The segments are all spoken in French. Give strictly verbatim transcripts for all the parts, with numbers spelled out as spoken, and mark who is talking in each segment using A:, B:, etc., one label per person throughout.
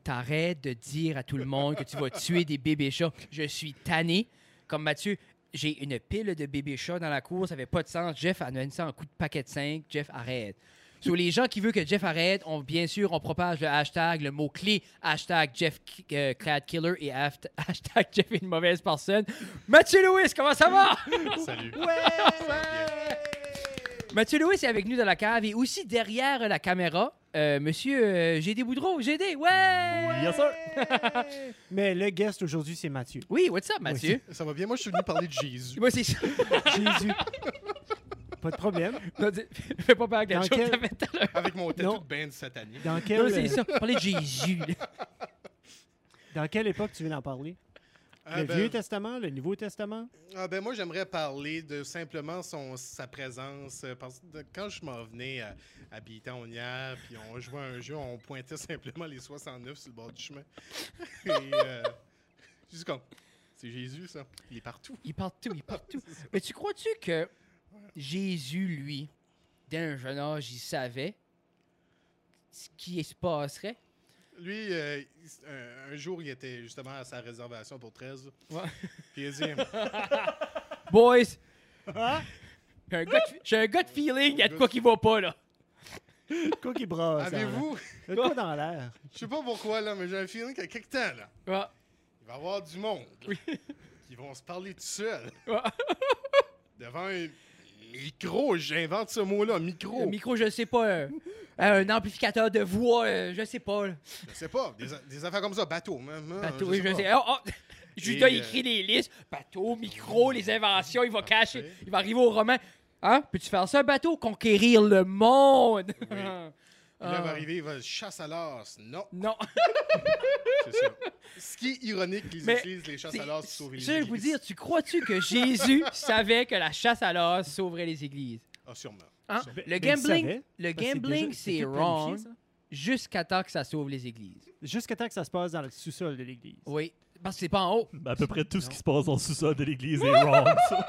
A: t'arrêtes de dire à tout le monde que tu vas tuer des bébés chats. Je suis tanné. Comme Mathieu, j'ai une pile de bébés chats dans la cour, ça fait pas de sens. Jeff a donné ça en coup de paquet de cinq. Jeff, arrête. Sur les gens qui veulent que Jeff arrête, on, bien sûr, on propage le hashtag, le mot-clé, hashtag Jeff euh, Clad Killer et hashtag Jeff est une mauvaise personne. Mathieu Lewis, comment ça va?
B: Salut.
A: Ouais! ouais! Mathieu Lewis est avec nous dans la cave et aussi derrière la caméra, euh, monsieur euh, G D Boudreau. G D, ouais! ouais!
C: Yes, sir! Mais le guest aujourd'hui, c'est Mathieu.
A: Oui, what's up, Mathieu?
B: Oui, ça va bien. Moi, je suis venu parler de Jésus.
A: Moi, c'est ça.
C: Jésus. Pas de problème.
A: Non, dis- fais pas peur quelque
C: Dans
A: chose
C: quel-
A: que t'as fait tout à l'heure.
B: Avec mon tatou
C: Non.
B: de band satanique.
C: Dans
A: Non,
C: quelle,
A: c'est
C: euh,
A: ça. Parler de Jésus.
C: dans quelle époque tu viens d'en parler?
B: Ah,
C: Le
B: ben,
C: Vieux Testament, le Nouveau Testament?
B: ah, ben, moi, j'aimerais parler de simplement son, sa présence. euh, Parce que de- quand je m'en venais à, à Biton-Nière, puis on jouait à un jeu, on pointait simplement les soixante-neuf sur le bord du chemin. Et euh, je dis comme, c'est Jésus, ça. Il est partout.
A: Il est partout, il est partout. Mais tu crois-tu que Jésus, lui, dès un jeune âge, il savait ce qui se passerait?
B: Lui, euh, il- un, un jour, il était justement à sa réservation pour treize.
A: Ouais.
B: Puis il a dit,
A: Boys,
C: Ah?
A: j'ai un, gut- j'ai un gut feeling, il y a de quoi qui va pas, là.
C: Quoi qui brasse?
B: avez-vous,
C: Il y a de quoi dans l'air?
B: je sais pas pourquoi, là, mais j'ai un feeling qu'il y a quelque temps, là,
A: Ouais.
B: il va y avoir du monde qui vont se parler tout seuls
A: Ouais.
B: devant un micro. J'invente ce mot-là,
A: Le
B: micro.
A: micro, je sais pas. euh, un amplificateur de voix, euh, je sais pas. là.
B: Je sais pas, des, a- des affaires comme ça, bateau, même. hein,
A: Bateau,
B: je
A: oui,
B: sais
A: je
B: pas.
A: sais. Oh, oh. Judas
B: Et, euh,
A: écrit des listes. Bateau, micro, les inventions, il va cacher.
B: Parfait.
A: Il va arriver au roman. Hein? Peux-tu faire ça, bateau? Conquérir le monde!
B: Oui. Puis là, il
A: Ah.
B: va arriver, il va chasse à l'as. Non,
A: Non.
B: c'est ça. Ce qui est ironique qu'ils
A: Mais
B: utilisent les chasses
A: C'est-
B: à l'as pour sauver les
A: Je vais vous
B: églises.
A: dire, tu crois-tu que Jésus savait que la chasse à l'as sauverait les églises?
B: Ah, sûrement.
A: Hein?
B: sûrement.
A: Le
C: Ben, il
A: gambling,
C: savait,
A: le
C: parce que c'est
A: gambling,
C: déjà-
A: c'est
C: tout planifié,
A: wrong
C: ça.
A: jusqu'à temps que ça sauve les églises.
C: Jusqu'à temps que ça se passe dans le sous-sol de l'église.
A: Oui, parce que c'est pas en haut.
D: Ben, à peu près tout ce
C: Non.
D: qui se passe dans le sous-sol de l'église est wrong, ça.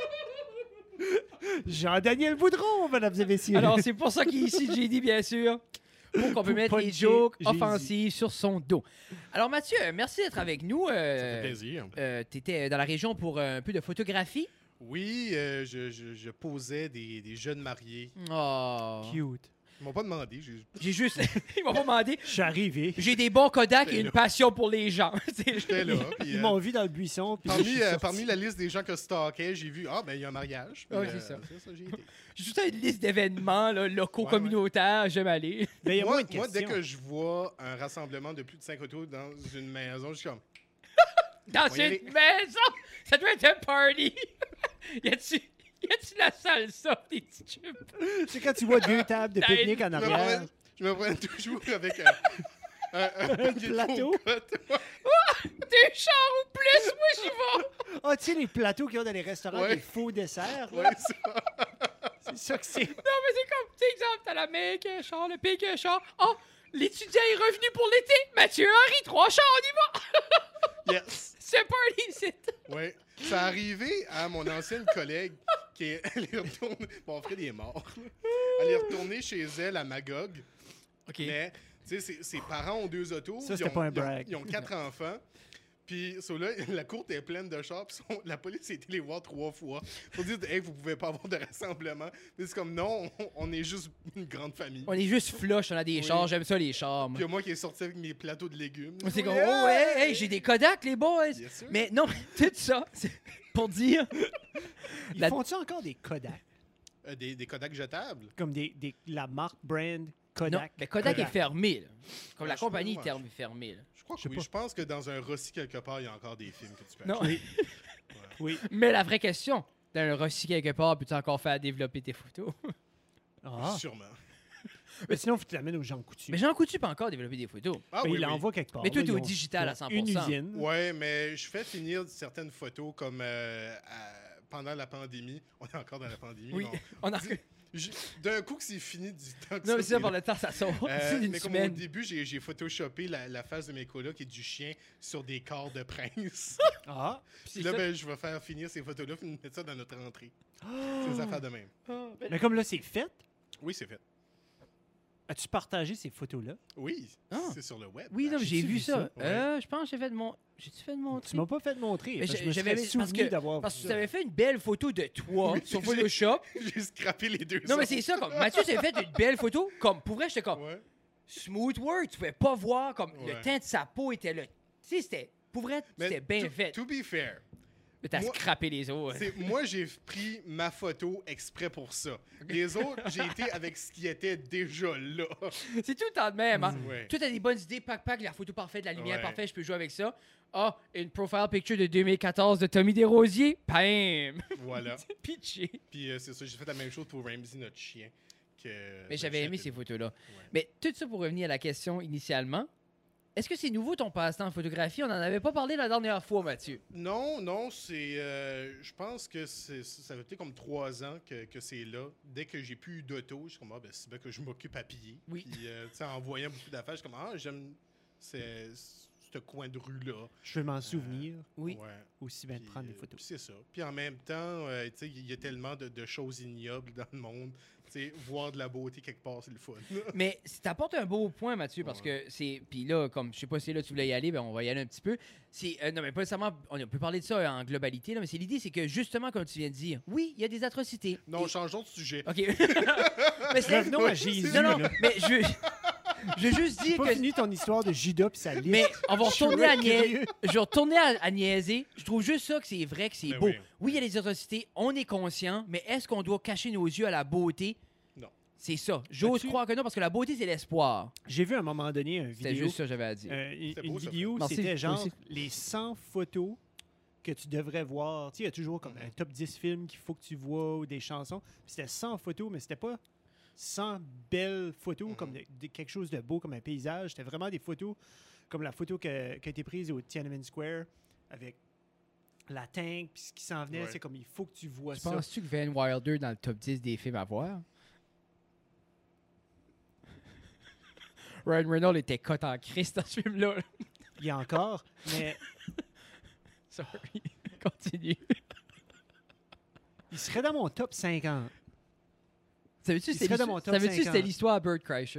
C: Jean-Daniel Boudreau, mesdames et messieurs.
A: Alors, c'est pour ça qu'il est ici, J D, bien sûr. Pour qu'on peut
C: Pour
A: mettre les
C: puncher
A: jokes
C: Jésus.
A: offensives sur son dos. Alors, Mathieu, merci d'être avec nous.
B: Ça
A: Euh,
B: fait plaisir.
A: euh, T'étais dans la région pour euh, un peu de photographie.
B: Oui, euh, je, je, je posais des, des jeunes mariés.
A: Oh.
C: Cute.
B: Ils m'ont pas demandé. j'ai-
A: J'ai juste. Ils m'ont pas demandé.
C: Je suis arrivé.
A: J'ai des bons Kodak et
B: J'étais
A: une
B: là.
A: passion pour les gens. C'est-
B: J'étais là. puis,
C: Ils
B: euh,
C: m'ont vu dans le buisson. puis je
B: Parmi,
C: suis
B: euh,
C: sorti.
B: parmi la liste des gens que stalkais, j'ai vu, ah, ben, il y a un mariage. Puis,
A: Ouais,
B: euh,
A: c'est ça.
B: C'est ça, j'ai été.
A: J'ai juste une liste d'événements là, locaux,
B: Ouais,
A: communautaires. J'aime aller.
C: Mais il y a
B: Moi,
C: moins de
B: moi, dès
C: questions.
B: que je vois un rassemblement de plus de cinq autos dans une maison, je suis comme,
A: Dans
B: On va y
A: une
B: aller.
A: maison! Ça doit être un party! y a-tu y a-tu la salsa, des petits chips?
C: C'est quand tu vois deux tables de
A: Dans
C: pique-nique en
B: je me
C: arrière.
B: promène, je me promène toujours avec un, un, un panier de
C: plateau.
B: compote.
A: Deux chars ou plus, moi j'y vais!
C: Ah, tu sais, les plateaux qu'il y a dans les restaurants,
B: Ouais.
C: des faux desserts. là.
B: Ouais, ça.
C: C'est ça que c'est.
A: Non, mais c'est comme, tu sais, exemple, t'as la mère qui a un char, le pire qui a un char. Oh, l'étudiant est revenu pour l'été! Mathieu Henry, trois chars, on y va!
B: Yes.
A: C'est party, c'est.
B: Ouais. Ça arrivé à mon ancienne collègue qui est allée retourner. Bon, Fred il est mort. là. Elle est retournée chez elle à Magog.
A: Ok.
B: Mais, tu sais, ses, ses parents ont deux autos.
C: Ça,
B: ils
C: c'était
B: ont-
C: pas un
B: ils ont-
C: brag.
B: Ils ont, quatre enfants. Puis, so là, la courte est pleine de chars. Puis, son- la police a été les voir trois fois pour dire, hey, vous pouvez pas avoir de rassemblement. Mais c'est comme, non, on, on est juste une grande famille.
A: On est juste flush, on a des
B: Oui.
A: chars, j'aime ça les chars, moi.
B: Puis, il y a moi qui est sorti avec mes plateaux de légumes.
A: C'est comme,
B: Yeah!
A: oh, hey, hey, j'ai des Kodak, les boys!
B: Bien sûr.
A: Mais non, tout ça, c'est pour dire.
C: Ils
A: La-
C: font-tu encore des Kodak?
B: Euh, des, des Kodak jetables.
C: Comme des, des, la marque brand
A: Non,
C: Kodak?
A: mais Kodak,
C: Kodak.
A: est fermé, là. Comme
B: Ouais,
A: la
B: je-
A: compagnie
B: ouais,
A: est
B: je-
A: fermée, là.
B: Je crois
C: Je
B: que
C: sais
B: oui.
C: pas.
B: Je pense que dans un Rossi quelque part, il y a encore des films que tu peux
A: Non.
B: acheter.
C: Oui.
A: Mais la vraie question, dans un Rossi quelque part, peux-tu encore faire développer tes photos?
C: Ah.
B: Sûrement.
C: Mais sinon, faut que tu l'amènes aux gens coutus.
A: Mais Jean Coutu peut encore développer des photos.
B: Ah
C: Ben,
B: oui,
C: il
B: oui.
C: l'envoie quelque part.
A: Mais toi,
C: là,
A: t'es au
C: ils ont-
A: digital à
C: ils ont
A: cent pour
C: Une
A: cent.
C: usine.
B: Ouais, mais je fais finir certaines photos comme euh, à- pendant la pandémie. On est encore dans la pandémie.
A: Oui,
B: mais
A: on a.
B: on- je- D'un coup que c'est fini du temps que
A: Non, mais
B: ça,
A: c'est ça, pour le temps, ça sort.
B: Euh,
A: C'est une
B: mais comme au
A: semaine.
B: début, j'ai j'ai photoshopé la, la face de mes colocs et du chien sur des corps de prince.
C: Ah.
B: Puis là, ben, je vais faire finir ces photos-là et mettre ça dans notre entrée. C'est des affaires de même.
A: Ah, ben-
C: Mais comme là, c'est fait.
B: Oui, c'est fait.
C: As-tu partagé ces photos-là?
B: Oui,
A: Ah.
B: c'est sur le web.
A: Oui, non, mais j'ai
C: J'ai-tu
A: vu
C: vu
A: ça.
B: ça?
A: Euh, je pense que j'ai fait de mon. J'ai-tu fait de mon.
C: Tu m'as pas fait montrer.
A: Mais
C: parce que
A: j'ai-
C: je me
A: j'avais-
C: serais
A: parce
C: souvenu
A: que-
C: d'avoir
A: Parce que
C: vu
A: tu
C: ça.
A: avais fait une belle photo de toi
B: Oui,
A: sur
B: j'ai-
A: Photoshop.
B: J'ai scrappé les deux.
A: Non, mais
B: autres.
A: c'est ça, comme Mathieu s'est fait une belle photo. Comme pour vrai, j'étais comme
B: Ouais.
A: smooth work. Tu pouvais pas voir comme le
B: Ouais.
A: teint de sa peau était le. Tu sais, c'était. Pour vrai,
B: Mais
A: c'était bien
B: to-
A: fait.
B: To be fair,
A: Mais t'as
B: moi-
A: scrappé les autres.
B: c'est- moi, j'ai pris ma photo exprès pour ça. Les autres, j'ai été avec ce qui était déjà là.
A: C'est tout le temps de même. Hein?
B: Ouais.
A: Toi, t'as des bonnes idées. Pac, pac, la photo parfaite, la lumière
B: Ouais.
A: parfaite, je peux jouer avec ça. Ah, une profile picture de deux mille quatorze de Tommy Desrosiers. Bam!
B: Voilà.
A: C'est pitché.
B: Puis euh, c'est ça, j'ai fait la même chose pour Ramsey, notre chien. Que,
A: Mais j'avais aimé ces photos-là.
B: Ouais.
A: Mais tout ça pour revenir à la question initialement. Est-ce que c'est nouveau ton passe-temps en photographie? On n'en avait pas parlé la dernière fois, Mathieu.
B: Non, non, c'est. euh, je pense que c'est, ça fait peut-être comme trois ans que, que c'est là. Dès que j'ai plus eu d'auto, je suis comme, ah, ben, c'est bien que je m'occupe à piller.
A: Oui.
B: Puis, euh, tu sais, en voyant beaucoup d'affaires, je suis comme, ah, j'aime c'est- ce coin de rue-là.
C: Je veux m'en souvenir
A: Oui.
B: Ouais.
C: aussi bien de
B: Puis,
C: prendre des
B: euh,
C: photos.
B: puis c'est ça. Puis en même temps, euh, tu sais, il y a tellement de, de choses ignobles dans le monde. Tu sais, voir de la beauté quelque part, c'est le fun.
A: Mais si t'apportes un beau point, Mathieu, parce que c'est. Puis là, comme je sais pas si là tu voulais y aller, ben on va y aller un petit peu. C'est. euh, non, mais pas nécessairement. On peut parler de ça en globalité, là, mais c'est l'idée, c'est que justement, comme tu viens de dire, oui, il y a des atrocités.
B: Non,
A: Et-
B: changeons de sujet.
A: OK. mais c'est.
C: Revenons à Jésus.
A: Non, non,
C: là.
A: mais je veux. Je veux juste
C: J'ai
A: dire
C: pas
A: que.
C: fini ton histoire de Judas puis sa liste.
A: Mais on va
C: Je suis
A: retourner à
C: curieux.
A: niaiser. Je vais retourner à, à niaiser. Je trouve juste ça que c'est vrai, que c'est
B: Ben
A: beau.
B: oui.
A: Oui, il y a des atrocités, on est conscient, mais est-ce qu'on doit cacher nos yeux à la beauté?
B: Non.
A: C'est ça. J'ose
C: As-tu-
A: croire que non, parce que la beauté, c'est l'espoir.
C: J'ai vu à un moment donné une
A: C'était
C: vidéo,
A: juste ça que j'avais à dire.
C: euh, une,
B: C'était
C: une
B: beau, ça,
C: vidéo,
A: Merci,
C: c'était genre
A: aussi.
C: les cent photos que tu devrais voir. Tu sais, il y a toujours comme un top dix films qu'il faut que tu vois ou des chansons. Puis c'était cent photos, mais c'était pas cent belles photos
B: Mhm.
C: comme de- de- quelque chose de beau, comme un paysage. C'était vraiment des photos comme la photo que- qui a été prise au Tiananmen Square avec la tank, puis ce qui s'en venait,
B: Ouais.
C: c'est comme il faut que tu vois
A: Tu
C: ça.
A: penses-tu que Van Wilder dans le top dix des films à voir? Ryan Reynolds était cote en Christ dans ce film-là. là.
C: Il y a encore, mais
A: Sorry. Continue.
C: il serait dans mon top cinquante.
A: Savais-tu
C: Il
A: c'était
C: serait dans
A: l'histoire-
C: mon top
A: savais-tu c'était
C: cinquante.
A: l'histoire à Burt Kreischer?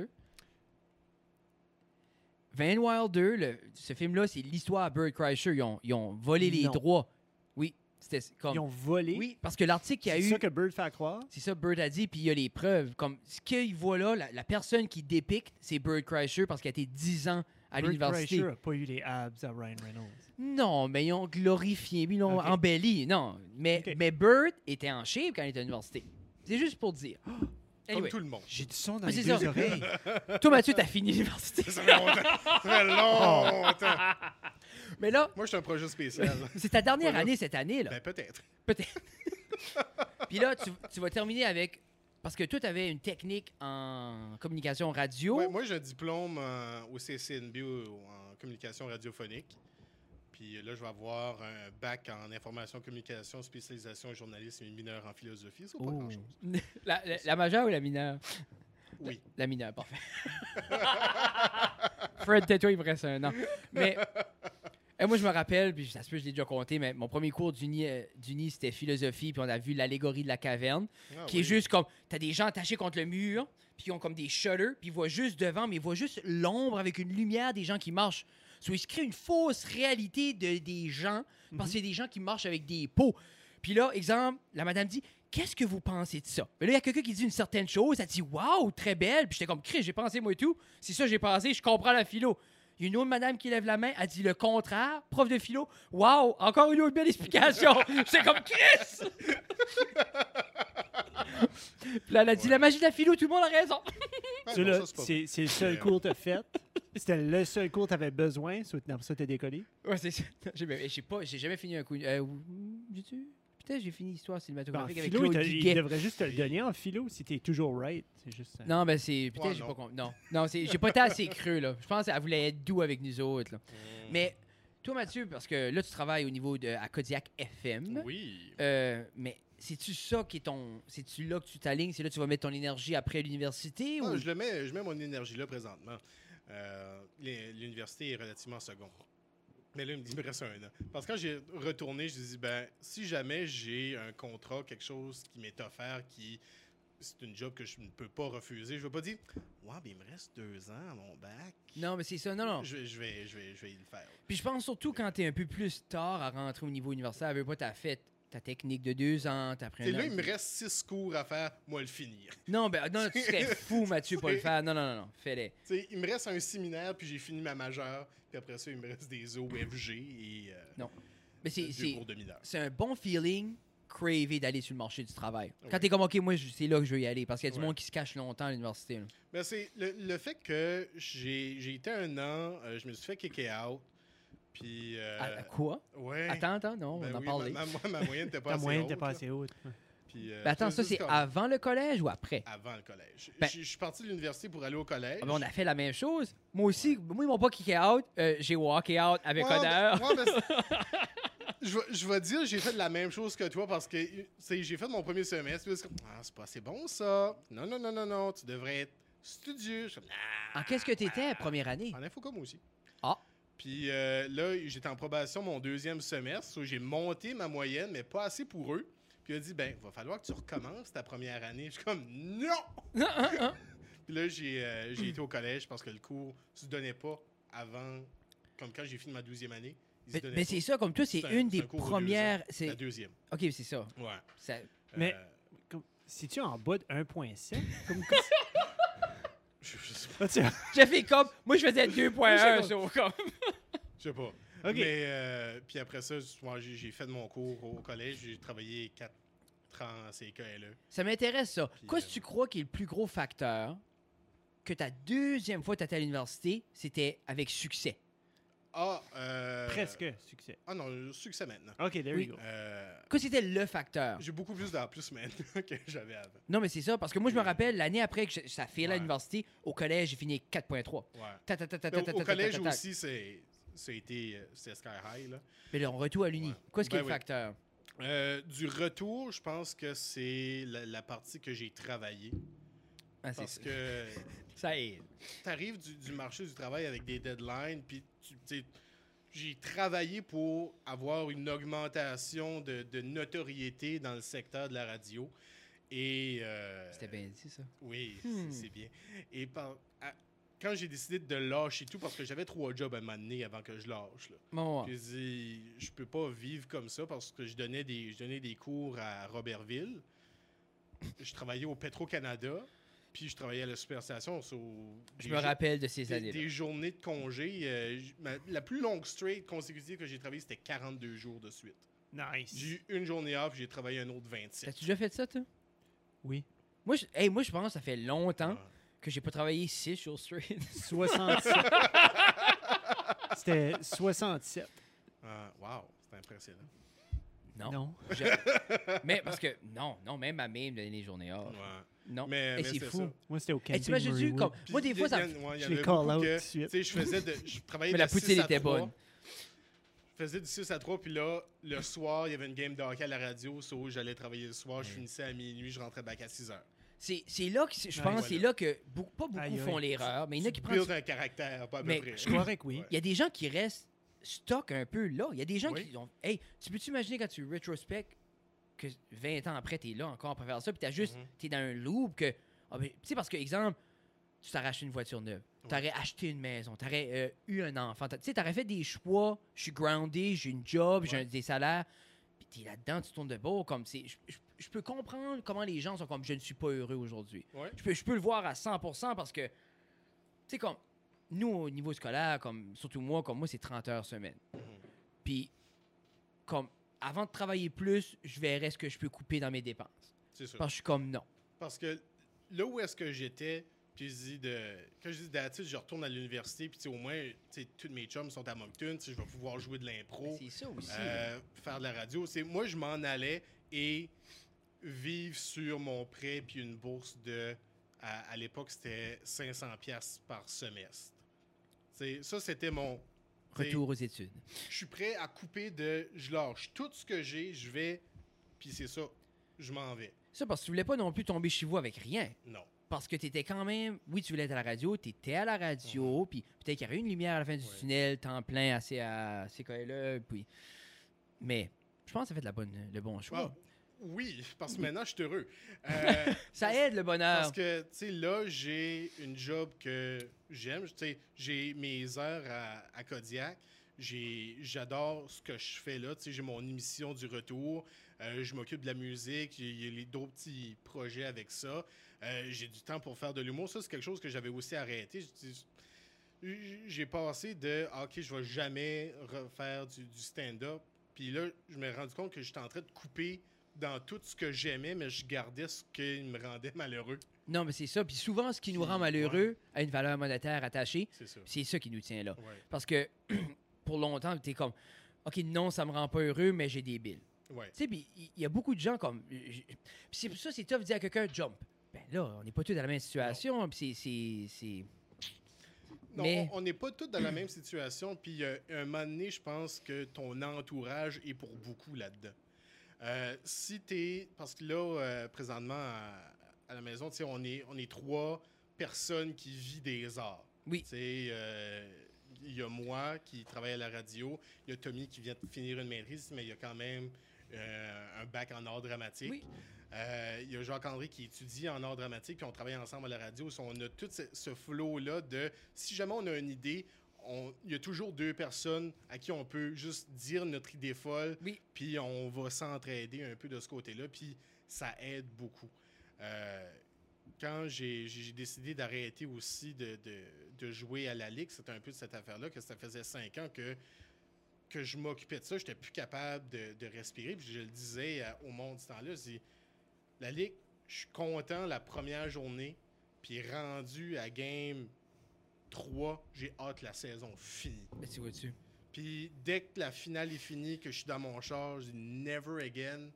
A: Van Wilder, le- ce film-là, c'est l'histoire à Burt Kreischer. Ils ont, ils ont volé les
C: Non.
A: droits. Oui, c'était comme...
C: Ils ont volé.
A: Oui, parce que l'article qu'il y a
C: C'est
A: eu...
C: ça que Bird fait à croire.
A: C'est ça, Bird a dit, puis il y a les preuves. Comme ce qu'il voit là, la, la personne qui dépicte, c'est Bird Kreischer parce qu'il a été dix ans à
C: Burt
A: l'université.
C: Kreischer n'a pas eu les abs à Ryan Reynolds.
A: Non, mais ils ont glorifié, ils l'ont
C: Ok.
A: embelli. Non, mais,
C: Ok.
A: mais Bird était en shape quand il était à l'université. C'est juste pour dire.
B: Comme
A: Anyway.
B: tout le monde.
C: J'ai du son dans
A: Mais
C: les
A: c'est
C: deux
A: ça.
C: oreilles.
A: Toi, Mathieu, t'as fini l'université.
B: Ça fait longtemps. Ça fait longtemps.
A: Mais là,
B: Moi, je suis un projet spécial.
A: c'est ta dernière
B: Voilà.
A: année cette année, là.
B: Ben, peut-être.
A: Peut-être. Puis là, tu, tu vas terminer avec... Parce que toi, tu avais une technique en communication radio.
B: Ouais, moi, j'ai un diplôme euh, au C C N B ou en communication radiophonique. Puis là, je vais avoir un bac en information, communication, spécialisation en journalisme et mineur en philosophie. C'est pas
A: Oh.
B: grand-chose.
A: La, la- la majeure ou la mineure?
B: Oui.
A: La, la mineure, parfait. Fred, tais-toi, il me reste un an. Mais euh, moi, je me rappelle, puis ça se peut, je l'ai déjà compté, mais mon premier cours d'uni, euh, d'uni, c'était philosophie, puis on a vu l'allégorie de la caverne,
B: Ah
A: qui
B: oui.
A: est juste comme, t'as des gens attachés contre le mur, puis ils ont comme des shutters, puis ils voient juste devant, mais ils voient juste l'ombre avec une lumière des gens qui marchent. So, ils se créent une fausse réalité de, des gens, parce que c'est des gens qui marchent avec des pots. Puis là, exemple, la madame dit, qu'est-ce que vous pensez de ça? Mais là, il y a quelqu'un qui dit une certaine chose, elle dit, waouh, très belle. Puis j'étais comme, Chris, j'ai pensé moi et tout. C'est ça, j'ai pensé, je comprends la philo. Il y a une autre madame qui lève la main, elle dit le contraire, prof de philo. Waouh, encore une autre belle explication. J'étais comme, Chris! Puis là, elle a dit,
B: Ouais.
A: la magie de la philo, tout le monde a raison.
B: Ah,
C: Ça,
B: non,
C: là,
B: ça, c'est pas
C: c'est c'est le seul
B: Mais-
C: cours que tu as fait. C'était le seul cours que tu avais besoin. Pour ça, tu as décollé.
A: Ouais, c'est ça. J'ai j'ai pas, j'ai jamais fini un coup. Euh, ou- j'ai-tu? Peut-être j'ai fini l'histoire
C: En
A: cinématographique avec
C: philo, il,
A: Claude
C: te- il
A: Guiguet.
C: devrait juste te le donner en philo si tu es toujours right. C'est juste ça.
A: Non, ben c'est. Peut-être
B: Ouais,
A: j'ai
B: non.
A: pas compris. Non, non c'est- j'ai pas été assez creux, là. Je pense qu'elle voulait être doux avec nous autres, là.
B: Mm.
A: Mais toi, Mathieu, parce que là, tu travailles au niveau de à Kodiak F M.
B: Oui.
A: Euh, mais c'est-tu ça qui est ton. C'est-tu là que tu t'alignes? C'est là que tu vas mettre ton énergie après l'université?
B: Non,
A: ou...
B: je, le mets, je mets mon énergie là présentement. Euh, l'é- L'université est relativement seconde. Mais là, il me dit, il me reste un an. Parce que quand j'ai retourné, je me dis, ben, si jamais j'ai un contrat, quelque chose qui m'est offert qui c'est une job que je ne peux pas refuser. Je ne vais pas dire, ouais, mais il me reste deux ans à mon bac.
A: Non, mais c'est ça, non, non.
B: Je, je, vais, je, vais, je vais le faire.
A: Puis je pense surtout quand t'es un peu plus tard à rentrer au niveau universitaire, veux pas, t'as fait ta technique de deux ans, t'as appris
B: T'sais,
A: un
B: là,
A: an-
B: il me reste six cours à faire, moi le finir.
A: Non, ben non, tu serais fou, Mathieu, pas le faire. Non, non, non, non, fais-les.
B: T'sais, il me reste un séminaire, puis j'ai fini ma majeure, puis après ça, il me reste des O F G et euh,
A: Non. Mais c'est,
B: deux
A: c'est,
B: cours de mineur.
A: c'est un bon feeling, craver d'aller sur le marché du travail. Quand
B: Ouais.
A: t'es comme, OK, moi, je- c'est là que je veux y aller, parce qu'il y a du
B: Ouais.
A: monde qui se cache longtemps à l'université. là.
B: Ben, c'est le, le fait que j'ai, j'ai été un an, euh, je me suis fait kicker out, puis... euh,
A: À- à quoi?
B: ouais.
A: Attends, attends, non,
B: Ben
A: on en
B: oui,
A: parlait.
B: Ma, ma, ma moyenne n'était pas
C: Ta
B: assez
C: moyenne
B: haute.
C: n'était pas
B: là.
C: assez haute.
B: Puis, euh,
A: Ben attends, ça,
B: juste
A: c'est
B: comme
A: avant le collège ou après?
B: avant le collège.
A: Ben-
B: je, je suis parti de l'université pour aller au collège.
A: Ah ben, on a fait la même chose. Moi aussi, moi, ils m'ont pas kické out. euh, j'ai walké out avec
B: Ouais,
A: honneur.
B: ben- ouais, ben, c'est- je, vais- je vais dire, j'ai fait la même chose que toi parce que tu sais, j'ai fait mon premier semestre. Puis là, c'est comme, ah, c'est pas assez bon ça. Non, non, non, non, non, tu devrais être studieux. Je suis comme,
A: En qu'est-ce que t'étais première année?
B: en info comme aussi.
A: Ah.
B: Puis euh, là, j'étais en probation mon deuxième semestre. So, j'ai monté ma moyenne, mais pas assez pour eux. Puis il a dit, ben, va falloir que tu recommences ta première année. Je suis comme, non! Puis là, j'ai euh, j'ai été au collège parce que le cours ne se donnait pas avant, comme quand j'ai fini ma douzième année. Il se
A: Mais,
B: donnait
A: mais
B: pas.
A: c'est ça, comme toi, c'est
B: C'est un-
A: une
B: c'est
A: des
B: un cours de deux
A: premières.
B: ans.
A: C'est...
B: La deuxième.
A: OK, c'est ça.
B: Ouais.
A: ça...
C: Mais-
B: Euh,
C: Comme- Si-tu en bas de un virgule sept? Comme...
B: je, je sais pas.
C: Ah, tu-
A: J'ai fait comme. Moi, je faisais deux virgule un.
C: Je sais
A: so, comme...
B: Je sais pas.
C: OK.
B: Mais euh, puis après ça, moi, j'ai j'ai fait mon cours au collège. J'ai travaillé quatre ans en C K L E.
A: Ça m'intéresse, ça.
B: Puis,
A: Qu'est-ce que
B: euh,
A: tu crois qui est le plus gros facteur que ta deuxième fois que tu étais à l'université, c'était avec succès?
B: Ah, euh,
C: Presque succès.
B: Ah non, succès maintenant.
C: OK, there
A: Oui.
C: you go.
B: Euh,
A: Qu'est-ce que c'était le facteur?
B: j'ai beaucoup plus d'A plus maintenant que j'avais avant.
A: Non, mais c'est ça, parce que moi, je me rappelle, l'année après que je- ça fait à
B: Ouais.
A: l'université, au collège, j'ai fini quatre virgule trois.
B: Ouais.
A: Ta, ta, ta, ta,
B: Mais
A: ta,
B: au,
A: ta,
B: au
A: ta,
B: collège
A: ta, ta, ta.
B: aussi, c'est, ça a été euh, c'était sky high. Là.
A: Mais là, on retourne à l'uni.
B: Ouais.
A: Qu'est-ce qui est
B: Ben
A: le
B: oui.
A: facteur?
B: Euh, du retour, je pense que c'est la, la partie que j'ai travaillé.
A: Ah, c'est
B: Parce
A: ça.
B: que
A: Ça aide.
B: tu arrives du, du marché du travail avec des deadlines, puis tu tu sais, j'ai travaillé pour avoir une augmentation de, de notoriété dans le secteur de la radio. Et. euh,
A: C'était bien dit, ça.
B: Oui,
A: Hmm.
B: c'est c'est bien. Et par- à- quand j'ai décidé de lâcher tout, parce que j'avais trois jobs à m'amener avant que je lâche, là.
A: Bon, ouais.
B: J'ai dit, je peux pas vivre comme ça parce que je donnais des, je donnais des cours à Robertville. Je travaillais au Petro-Canada, puis je travaillais à la superstation. So,
A: Je
B: des
A: me
B: jours-
A: rappelle de ces
B: des,
A: années-là.
B: des journées de congé. euh, j- ma- la plus longue straight consécutive que j'ai travaillé, c'était quarante-deux jours de suite.
C: Nice.
B: J'ai eu une journée off, j'ai travaillé un autre vingt-sept.
A: T'as-tu déjà fait ça, toi?
C: Oui.
A: Moi, je, hey, moi, je pense que ça fait longtemps
B: Ouais.
A: que j'ai pas travaillé six jours straight.
C: soixante-sept. C'était soixante-sept.
B: Ah, wow, c'est impressionnant.
A: Non.
C: Non.
A: Je- mais parce que, non, non, même ma mère me donnait les journées off.
B: Ouais.
A: Non.
B: Mais-
A: Hey,
B: mais
A: c'est
B: c'est
A: fou.
B: ça.
C: Moi, c'était au
A: Hey,
C: camping
A: t'imagines-tu,
C: Murraywood.
A: comme,
B: Puis
A: moi, des
B: il y
A: fois,
B: a-
A: ça
B: il y
A: me...
B: en- ouais, il y
C: Je
B: en
C: les
B: avait
C: call
B: beaucoup
C: out
B: que,
C: tout de suite.
B: tu sais, je faisais de, je travaillais
A: Mais
B: de
A: la poutine
B: six à
A: était
B: trois.
A: bonne.
B: Je faisais du six à trois, puis là, le soir, il y avait une game de hockey à la radio, so j'allais travailler le soir, je finissais à minuit, je rentrais back à six heures.
A: C'est, c'est là que, c'est- je
C: Ouais,
A: pense,
B: voilà.
A: c'est là que beaucoup, pas beaucoup
C: Aïe, aïe.
A: font l'erreur, mais il y en a qui
B: Tu
A: prennent...
B: builds un caractère, pas à peu
A: Mais
B: près.
C: Je croirais que oui.
B: Ouais.
A: Il y a des gens qui restent stock un peu là. Il y a des gens
B: Oui.
A: qui ont... Hey, tu peux t'imaginer quand tu rétrospectes que vingt ans après, t'es là encore pour faire ça, puis t'as juste...
B: Mhm.
A: T'es dans un loop que... Ah, ben, tu sais, parce que, exemple, tu t'aurais acheté une voiture neuve,
B: Ouais.
A: t'aurais acheté une maison, t'aurais euh, eu un enfant, t'as- tu sais, t'aurais fait des choix, je suis groundé, j'ai une job, j'ai
B: Ouais.
A: un- des salaires, puis t'es là-dedans, tu tournes de bord, comme c'est... Je, je- je peux comprendre comment les gens sont comme, je ne suis pas heureux aujourd'hui.
B: Ouais.
A: Je peux, je peux le voir à cent pour cent parce que, tu sais, comme, nous, au niveau scolaire, comme, surtout moi, comme moi, c'est trente heures semaine.
B: Mhm.
A: Puis, comme, avant de travailler plus, je verrai ce que je peux couper dans mes dépenses.
B: C'est sûr.
A: Parce que je suis comme, non.
B: Parce que là où est-ce que j'étais, puis je dis de. Quand je dis d'attitude, je retourne à l'université, puis tu sais, au moins, tu sais, tous mes chums sont à Moncton, tu sais, je vais pouvoir jouer de l'impro,
A: C'est ça aussi.
B: euh, faire de la radio. C'est moi, je m'en allais et vivre sur mon prêt, puis une bourse de. À, à l'époque, c'était cinq cents piastres par semestre. C'est ça, c'était mon. tu sais,
A: Retour aux études.
B: Je suis prêt à couper de. Je lâche tout ce que j'ai, je vais, puis c'est ça, je m'en vais.
A: Ça, parce que tu voulais pas non plus tomber chez vous avec rien.
B: Non.
A: Parce que tu étais quand même... Oui, tu voulais être à la radio, tu étais à la radio, puis peut-être qu'il y avait une lumière à la fin du
B: Ouais.
A: tunnel, temps plein, assez à C K L E, puis... Mais je pense que ça fait de la bonne, le bon choix.
B: Wow. Oui, parce que maintenant, je suis heureux. Euh,
A: Ça aide le bonheur.
B: Parce que, tu sais, là, j'ai une job que j'aime. Tu sais, j'ai mes heures à, à Kodiak. J'ai- J'adore ce que je fais là. Tu sais, j'ai mon émission du retour. Euh, je m'occupe de la musique. Il y a les- d'autres petits projets avec ça. Euh, j'ai du temps pour faire de l'humour. Ça, c'est quelque chose que j'avais aussi arrêté. J'ai- J'ai passé de ah, OK, je vais jamais refaire du, du stand-up. Puis là, je me suis rendu compte que j'étais en train de couper dans tout ce que j'aimais, mais je gardais ce qui me rendait malheureux.
A: Non, mais c'est ça. Puis souvent, ce qui nous
B: Puis,
A: rend malheureux a une valeur monétaire attachée.
B: C'est ça.
A: Puis c'est ça qui nous tient là.
B: Ouais.
A: Parce que pour longtemps, tu es comme, OK, non, ça me rend pas heureux, mais j'ai des billes.
B: Ouais.
A: Tu sais, puis il y a beaucoup de gens comme. Puis c'est pour ça, c'est tough de dire à quelqu'un jump. Ben là, on n'est pas tous dans la même situation. Puis c'est- c'est. c'est-
B: Non,
A: Mais-
B: on n'est pas tous dans la même situation. Puis euh, un moment donné, je pense que ton entourage est pour beaucoup là-dedans. Euh, si t'es. Parce que là, euh, présentement, à, à la maison, tu sais, on est, on est trois personnes qui vivent des arts.
A: Oui.
B: Tu sais, euh, il y a moi qui travaille à la radio, il y a Tommy qui vient de finir une maîtrise, mais il y a quand même euh, un bac en art dramatique.
A: Oui.
B: Euh, il y a Jacques-André qui étudie en art dramatique, puis on travaille ensemble à la radio. So, on a tout ce, ce flow-là de si jamais on a une idée, on- il y a toujours deux personnes à qui on peut juste dire notre idée folle,
A: Oui.
B: puis on va s'entraider un peu de ce côté-là, puis ça aide beaucoup. Euh, quand j'ai j'ai décidé d'arrêter aussi de, de, de jouer à la Ligue, c'était un peu de cette affaire-là, que ça faisait cinq ans que, que je m'occupais de ça. J'étais plus capable de, de respirer. Puis je le disais à- au monde ce temps-là, c'est la Ligue, je suis content la première journée, puis rendu à game trois, j'ai hâte que la saison finie.
A: Ben, tu vois-tu.
B: Puis dès que la finale est finie, que je suis dans mon char, je dis never again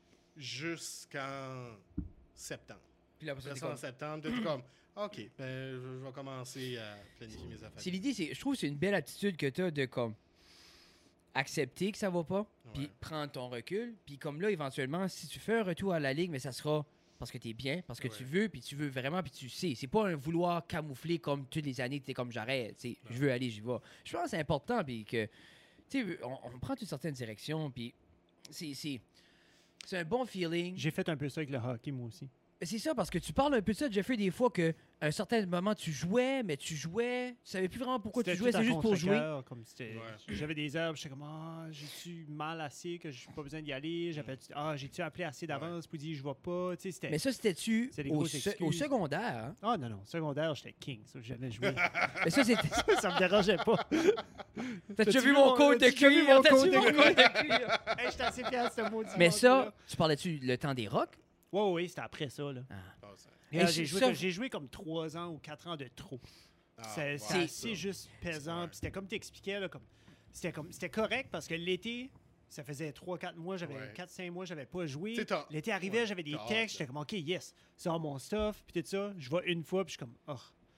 B: jusqu'en septembre.
A: Puis là, après ça,
B: Après
A: t'es
B: ça, en
A: comme-
B: septembre, t'es comme, OK, ben, je je vais commencer à planifier mes affaires.
A: C'est l'idée, c'est, je trouve que c'est une belle attitude que tu as de comme accepter que ça va pas, puis
B: Ouais.
A: prendre ton recul, puis comme là, éventuellement, si tu fais un retour à la Ligue, mais ça sera parce que tu es bien, parce que tu
B: Ouais.
A: veux, puis tu veux vraiment, puis tu sais. C'est pas un vouloir camoufler comme toutes les années, tu es comme j'arrête, tu sais, je veux aller, j'y vais. Je pense que c'est important, puis que, tu sais, on, on prend une certaine direction, puis c'est, c'est, c'est un bon feeling.
C: J'ai fait un peu ça avec le hockey, moi aussi.
A: C'est ça, parce que tu parles un peu de ça, Jeffrey, des fois, qu'à un certain moment, tu jouais, mais tu jouais, tu savais plus vraiment pourquoi tu
C: C'était
A: jouais,
C: tout à
A: c'est juste pour jouer.
C: contre-cœur, comme c'était-
B: Ouais.
C: J'avais des heures, j'étais comme, ah, j'ai-tu mal assez que j'ai pas besoin d'y aller? J'appelle, ah, j'ai-tu appelé assez d'avance pour dire je vais pas? Tu sais, c'était.
A: Mais ça, c'était-tu
C: C'est des
A: au,
C: grosses
A: se-
C: excuses.
A: au secondaire, hein?
C: Ah, non, non, secondaire, j'étais king, ça, j'avais joué.
A: Mais ça, c'était...
C: Ça me dérangeait pas.
A: T'as déjà
C: T'as-tu
A: vu
C: vu
A: mon
C: mon-
A: code de
C: t'as-tu déjà vu
A: cuir?
C: mon
A: T'as-tu
C: code
A: vu
C: de
A: mon
C: cuir?
A: code de cuir?
C: Hey, j'étais assez fier de ce maudit
A: Mais ça,
C: manteau-là.
A: tu parlais-tu le temps des rocks?
C: Ouais, ouais, c'était après ça, là.
A: Ah.
B: Ah, ça-
C: Regarde,
A: Hey,
C: j'ai,
A: c'est
C: joué,
A: ça-
C: comme- j'ai joué comme trois ans ou quatre ans de trop.
B: Ah,
C: c'est
B: ouais,
C: c'est
B: ça.
C: assez juste pesant.
B: Ouais.
C: Puis c'était comme tu expliquais, là, comme, c'était, comme, c'était correct parce que l'été, ça faisait trois quatre mois, j'avais
B: Ouais.
C: quatre cinq mois, j'avais pas joué.
B: Tu sais, t'as-
C: L'été arrivait,
B: ouais,
C: j'avais des
B: t'as hâte,
C: textes,
B: là.
C: j'étais comme, OK, yes, sors mon stuff, puis tout ça. Je vais une fois, puis je suis comme, oh.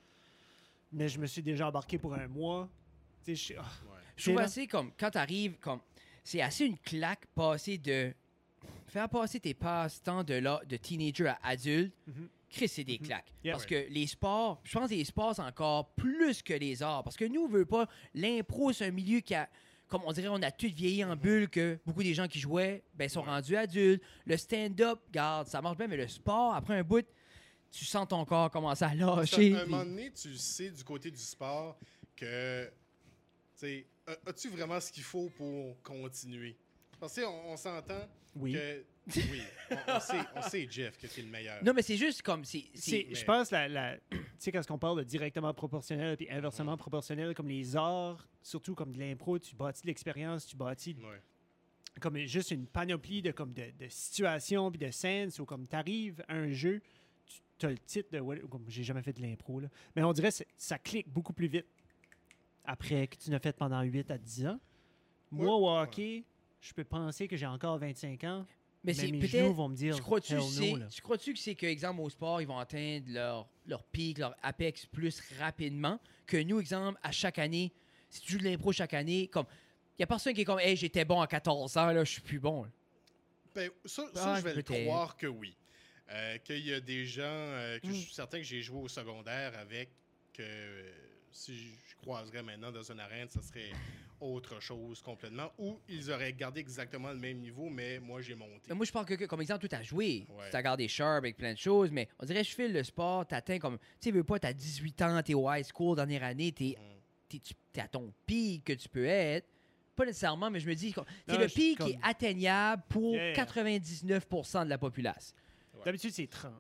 C: Mais je me suis déjà embarqué pour un mois. Tu sais, je suis, oh.
B: Ouais.
A: Je trouve
C: là.
A: assez comme, quand t'arrives, comme, c'est assez une claque passer de... Faire passer tes passe-temps de, là, de teenager à adulte,
C: Mhm.
A: Chris, c'est des
C: Mhm.
A: claques.
C: Yeah.
A: Parce que les sports, je pense que les sports, c'est encore plus que les arts. Parce que nous, on veut pas... L'impro, c'est un milieu qui a... Comme on dirait, on a tout vieilli en bulle, que beaucoup des gens qui jouaient, ben, sont
B: Ouais.
A: rendus adultes. Le stand-up, garde, ça marche bien, mais le sport, après un bout, tu sens ton corps commencer à
B: Ça,
A: lâcher.
B: à un
A: puis-
B: moment donné, tu sais du côté du sport que, tu sais, a- as-tu vraiment ce qu'il faut pour continuer? Parce que tu sais, on, on s'entend
C: Oui.
B: que, oui, on, on sait, on sait, Jeff, que tu es le meilleur.
A: Non, mais c'est juste comme... c'est c'est-
C: C'est-
B: mais-
C: Je pense, la, la, tu sais, quand on parle de directement proportionnel puis inversement proportionnel, comme les arts, surtout comme de l'impro, tu bâtis de l'expérience, tu bâtis
B: Ouais.
C: comme juste une panoplie de, comme de, de situations puis de scènes. Ou comme tu arrives à un jeu, tu as le titre de. what- Comme j'ai jamais fait de l'impro, là. Mais on dirait que c'est- ça clique beaucoup plus vite après que tu l'as fait pendant huit à dix ans. Moi,
B: Ouais.
C: au hockey, je peux penser que j'ai encore vingt-cinq ans.
A: Mais
C: Mais
A: c'est
C: mes
A: peut-être...
C: genoux vont me dire.
A: Tu crois-tu
C: hell
A: c'est,
C: no, là.
A: tu crois-tu que c'est que, exemple, au sport, ils vont atteindre leur, leur pic, leur apex plus rapidement que nous, exemple, à chaque année, si tu joues de l'impro chaque année, comme... Il n'y a personne qui est comme, hey, j'étais bon à quatorze ans, là, je suis plus bon. là.
B: Ben, ça, ça,
A: Ah,
B: je vais le
A: peut-être.
B: croire que oui. Euh, qu'il y a des gens euh, que
A: Mm.
B: je suis certain que j'ai joué au secondaire avec, que euh, si je croiserais maintenant dans une arène, ça serait autre chose complètement, ou ils auraient gardé exactement le même niveau, mais moi, j'ai monté.
A: Mais moi, je parle que, que- comme exemple, tu as joué.
B: Ouais.
A: Tu as gardé sharp avec plein de choses, mais on dirait, je file le sport, tu atteins comme. Tu sais, veux pas, tu as dix-huit ans, tu es au high school, dernière année, tu es,
B: Mm.
A: à ton pic que tu peux être. Pas nécessairement, mais je me dis, c'est
C: Non,
A: le
C: je-
A: pic
C: comme-
A: qui est atteignable pour
C: Yeah.
A: quatre-vingt-dix-neuf pour cent de la population.
C: D'habitude, c'est trente.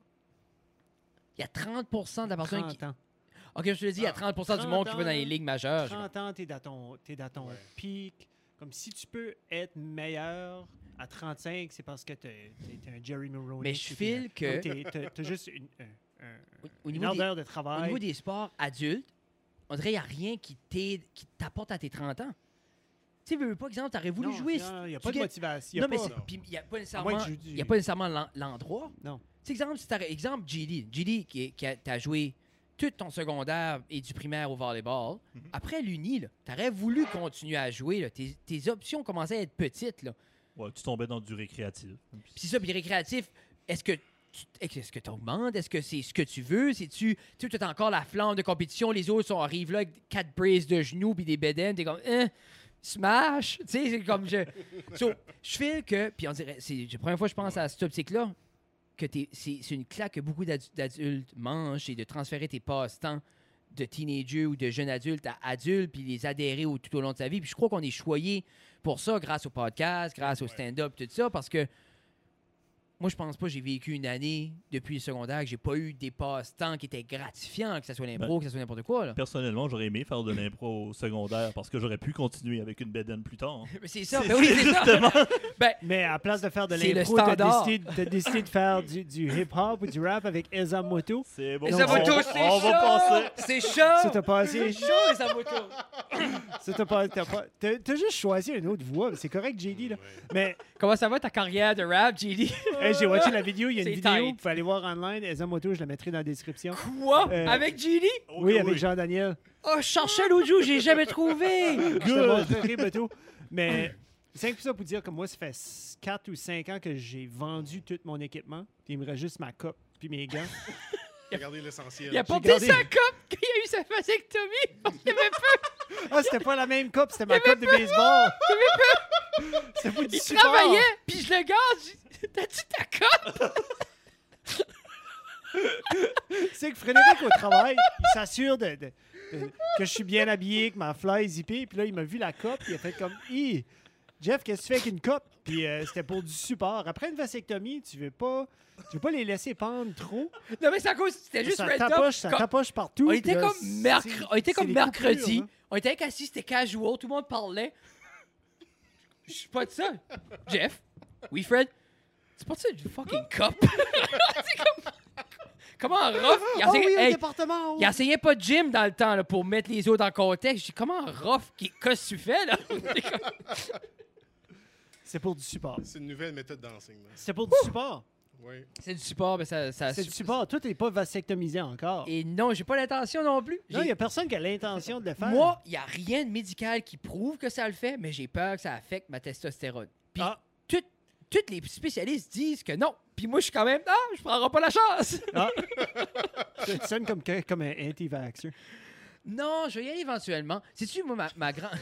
A: Il y a trente pour cent de la personne qui.
C: trente ans.
A: Ok, je te le dis, il y a
B: Ah,
A: trente pour cent du
C: trente
A: monde qui va dans
C: ans,
A: les ligues majeures.
C: trente ans, t'es dans ton, t'es dans ton
B: Ouais.
C: pic. Comme si tu peux être meilleur à trente-cinq, c'est parce que t'es, t'es- t'es un Jerry Maroney.
A: Mais je
C: puis
A: file
C: t'es-
A: que-
C: comme t'es- T'as, t'as juste une, un- un-
A: Au, au
C: une
A: niveau des,
C: ardeur de
A: au
C: travail.
A: niveau des sports adultes, on dirait qu'il n'y a rien qui, t'aide, qui t'apporte à tes trente ans. Tu sais, veux pas, exemple, tu aurais voulu
C: Non,
A: jouer.
C: non, il n'y a
A: tu
C: pas de
A: gagnes-
C: motivation. y a
A: Non, mais
C: pas-
A: c'est- puis il n'y a pas
C: À moins
A: nécessairement,
C: que je joue du-
A: il y a pas nécessairement l'en- l'endroit.
C: Non.
A: Tu sais, exemple, si t'aurais- exemple, G D. G D, qui, est- qui a, t'as joué tout ton secondaire et du primaire au volleyball.
D: Mhm.
A: Après l'Uni, tu aurais voulu continuer à jouer. Là. Tes, tes options commençaient à être petites. Là.
D: Ouais, tu tombais dans du récréatif.
A: Puis c'est ça, puis récréatif, est-ce que tu est-ce que augmentes? Est-ce que c'est ce que tu veux? C'est-tu, tu as encore la flamme de compétition, les autres sont, arrivent là avec quatre brises de genoux puis des bedaines, t'es comme, hein, smash! Tu sais, c'est comme, je... So, je fais que, puis on dirait, c'est la première fois que je pense à cette optique-là, que t'es- c'est c'est une claque que beaucoup d'adu- d'adultes mangent, c'est de transférer tes passe-temps de teenager ou de jeune adulte à adulte, puis les adhérer au, tout au long de sa vie. Puis je crois qu'on est choyé pour ça grâce au podcast, grâce au
B: Ouais.
A: stand-up, tout ça, parce que moi, je pense pas que j'ai vécu une année depuis le secondaire que j'ai pas eu des passe-temps qui étaient gratifiants, que ce soit l'impro,
D: Ben,
A: que ce soit n'importe quoi. Là.
D: Personnellement, j'aurais aimé faire de l'impro au secondaire parce que j'aurais pu continuer avec une bedaine plus tard.
A: Mais c'est ça,
D: C'est-
A: ben oui, c'est ça.
D: justement.
A: Ben,
C: Mais à place de faire de
A: C'est le
C: l'impro, t'as
A: standard.
C: décidé, t'as décidé de faire du, du hip-hop ou du rap avec Eza Moto.
D: C'est bon.
A: les
C: Donc,
D: on,
A: amotos,
D: on
A: c'est
D: va
A: chaud!
D: passer.
A: C'est
C: Ça
A: chaud!
C: t'a passé.
A: C'est chaud, les amotos!
C: Ça t'a pas. T'as, pas- t'as- t'as juste choisi une autre voix. C'est correct, J D. Là. Mais
A: Comment ça va ta carrière de rap, J D?
C: hey, j'ai watché la vidéo. Il y a une
A: C'est
C: vidéo.
A: tight.
C: Vous pouvez aller voir online. Eza Moto, je la mettrai dans la description.
A: Quoi?
C: Euh,
A: Avec J D?
D: Ok,
C: Oui, avec Jean-Daniel.
A: Oh, je cherchais l'autre jour, j'ai jamais trouvé!
C: Je te montrerai bientôt. Mais c'est que ça pour dire que moi, ça fait quatre ou cinq ans que j'ai vendu tout mon équipement. Puis il me reste juste ma coupe puis mes gants.
B: Regardez l'essentiel.
A: Il a porté
C: gardé-
A: sa coupe quand il a eu sa vasectomie! parce qu'il avait peur.
C: Ah, c'était pas la même coupe, c'était ma coupe de baseball. C'était pas du
A: Il
C: support.
A: travaillait, puis je le garde. j'ai- T'as-tu ta coupe?
C: C'est que Frédéric, au travail, il s'assure de, de- de- que je suis bien habillé, que ma fly est zippée. Puis là, il m'a vu la coupe, il a fait comme Hi, Jeff, qu'est-ce que tu fais avec une coupe? Puis euh, c'était pour du support. Après une vasectomie, tu veux pas, tu veux pas les laisser pendre trop.
A: Non, mais c'est à cause, c'était juste
C: ça
A: random.
C: tapoche, ça
A: Comme-
C: tapoche partout.
A: On
C: puis
A: était
C: là,
A: comme,
C: c'est-
A: mercre- on était
C: c'est
A: comme
C: les
A: mercredi.
C: coupures, hein.
A: On était assis, c'était casual, tout le monde parlait. Je suis pas de ça. Jeff? Oui, Fred? C'est pas ça du fucking cup? C'est comme... Comment rough? Il
C: Oh
A: enseignait,
C: oui, au
A: hey,
C: département.
A: il enseignait pas de gym dans le temps là, pour mettre les autres en contexte. Je dis, comment rough? Qu'est-ce que tu fais là? C'est comme-
C: C'est pour du support.
B: C'est une nouvelle méthode d'enseignement.
C: C'est pour du support.
B: Oui.
A: C'est du support, mais ça... ça
C: C'est du support. Tout n'est pas vasectomisé encore.
A: Et non, j'ai pas l'intention non plus.
C: Non, il
A: J'ai-
C: n'y a personne qui a l'intention de le faire.
A: Moi, il n'y a rien de médical qui prouve que ça le fait, mais j'ai peur que ça affecte ma testostérone. Puis
C: Ah.
A: tout- tous les spécialistes disent que non. Puis moi, je suis quand même, ah, je prendrai pas la chance.
C: Ah. Tu sonnes comme, que- comme un anti-vaxxer.
A: Non, je vais y aller éventuellement. Sais-tu, moi, ma, ma grande...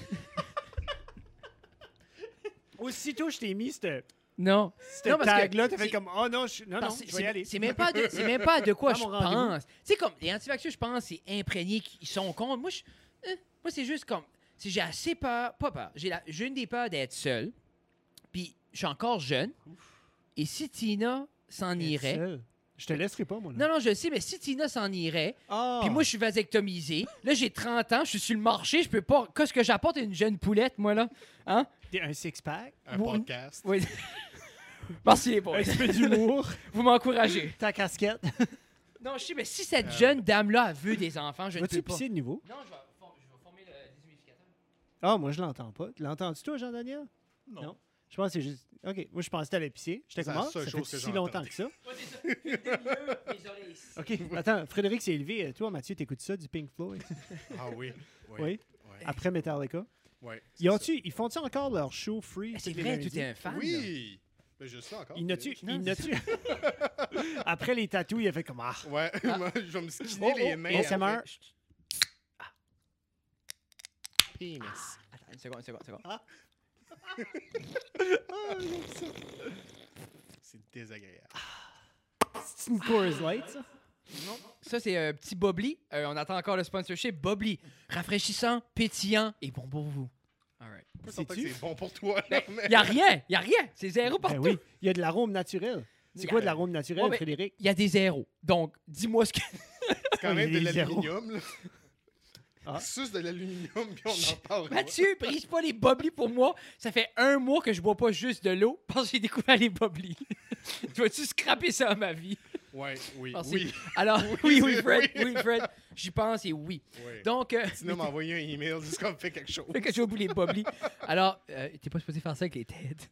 C: Aussitôt je t'ai mis cette,
A: non.
C: cette
A: Non, parce que
C: tag-là, t'as fait
A: c'est-
C: comme « Oh non, je, non, non,
A: Parce que
C: je vais y aller.
A: C'est c'est même pas de, c'est même pas de quoi
C: Dans
A: je
C: mon rendez-vous.
A: pense. Tu sais, comme les anti-vaxxeurs, je pense, c'est imprégné qu'ils sont contre. Moi, je, hein, moi c'est juste comme, si j'ai assez peur, pas peur, j'ai la- j'ai une des peurs d'être seul. Puis je suis encore jeune. Et si Tina s'en irait,
C: Seul. Je te laisserai pas, moi. Là.
A: non, non, je sais, mais si Tina s'en irait,
C: Ah.
A: puis moi, je suis vasectomisé. Là, j'ai trente ans, je suis sur le marché, je peux pas. Qu'est-ce que j'apporte à une jeune poulette, moi, là? Hein?
C: T'es un six-pack,
B: Un
A: Bon.
B: podcast.
A: Oui. Merci, les boys.
C: un petit peu d'humour,
A: Vous m'encouragez.
C: ta casquette.
A: Non, je sais, mais si cette jeune dame-là elle veut des enfants, je ne
C: Vas-tu
A: peux pas.
C: pisser de niveau?
A: Non, je vais, for- je vais former le déshumidificateur.
C: Ah, moi, je l'entends pas. Tu l'entends-tu, toi, Jean-Daniel?
D: Non.
C: Non. Je pense que c'est juste... OK, moi, je pensais que t'allais pisser. J'étais
B: C'est
C: comme,
B: la
C: ah,
B: seule
C: ça fait
B: chose que
C: si
B: j'ai
C: longtemps
B: entendu.
C: que ça.
A: Ouais, c'est ça. Une demi-heure, mes oreilles ici.
C: OK, attends, Frédéric s'est élevé. Toi, Mathieu, t'écoutes ça, du Pink Floyd?
B: Ah oui. Oui.
C: Oui.
B: Oui.
C: Après Metallica.
B: Ouais, c'est
C: Ils,
B: ça.
C: ont-tu, ils font-tu encore leur show free?
A: Mais C'est
C: tous les
A: vrai,
C: lundis?
A: tu es un fan. là.
B: Oui. Mais je sais encore.
C: Il n'a-tu...
A: Non,
C: Il n'a-tu... Après les tatous, il a fait comme, ah.
B: Ouais,
A: Ah.
B: moi, je vais me skinner
C: Oh,
B: les
C: oh,
B: mains.
C: A S M R.
B: après. Penis.
A: Attends, Une seconde, une seconde, une seconde.
C: Ah, j'aime ça.
B: C'est désagréable.
C: C'est une Coors Light, ça?
A: Non. Ça, c'est un petit Bobli. Euh, on attend encore le sponsorship. Bobli, rafraîchissant, pétillant et bon pour vous. All right.
B: Je suis certain que
C: Sais-tu?
B: c'est bon pour toi.
A: Ben,
B: là, mais-
A: y a rien, y a rien. C'est zéro
C: Ben
A: partout.
C: oui, il y a de l'arôme naturel. C'est quoi de l'arôme naturel,
A: Ouais, ben,
C: Frédéric?
A: Il y a des zéros. Donc, dis-moi ce que.
B: C'est quand
C: Il y
B: même
C: a
B: de
C: des zéros.
B: l'aluminium. là.
C: Ah.
B: Suce de l'aluminium, puis on en parle.
A: Mathieu, brise pas les Bobli pour moi. Ça fait un mois que je bois pas juste de l'eau parce que j'ai découvert les Bobli. Tu vas-tu scraper ça à ma vie?
B: Ouais, oui,
A: Merci.
B: oui.
A: Alors, oui, oui,
B: c'est-
A: Fred,
B: oui.
A: oui, Fred. J'y pense et oui.
B: oui.
A: Donc, euh,
B: Sinon, m'a envoyé un email juste comme fait quelque chose.
A: fait que j'ai oublié les Bobli. Alors, euh, t'es pas supposé faire ça avec les têtes.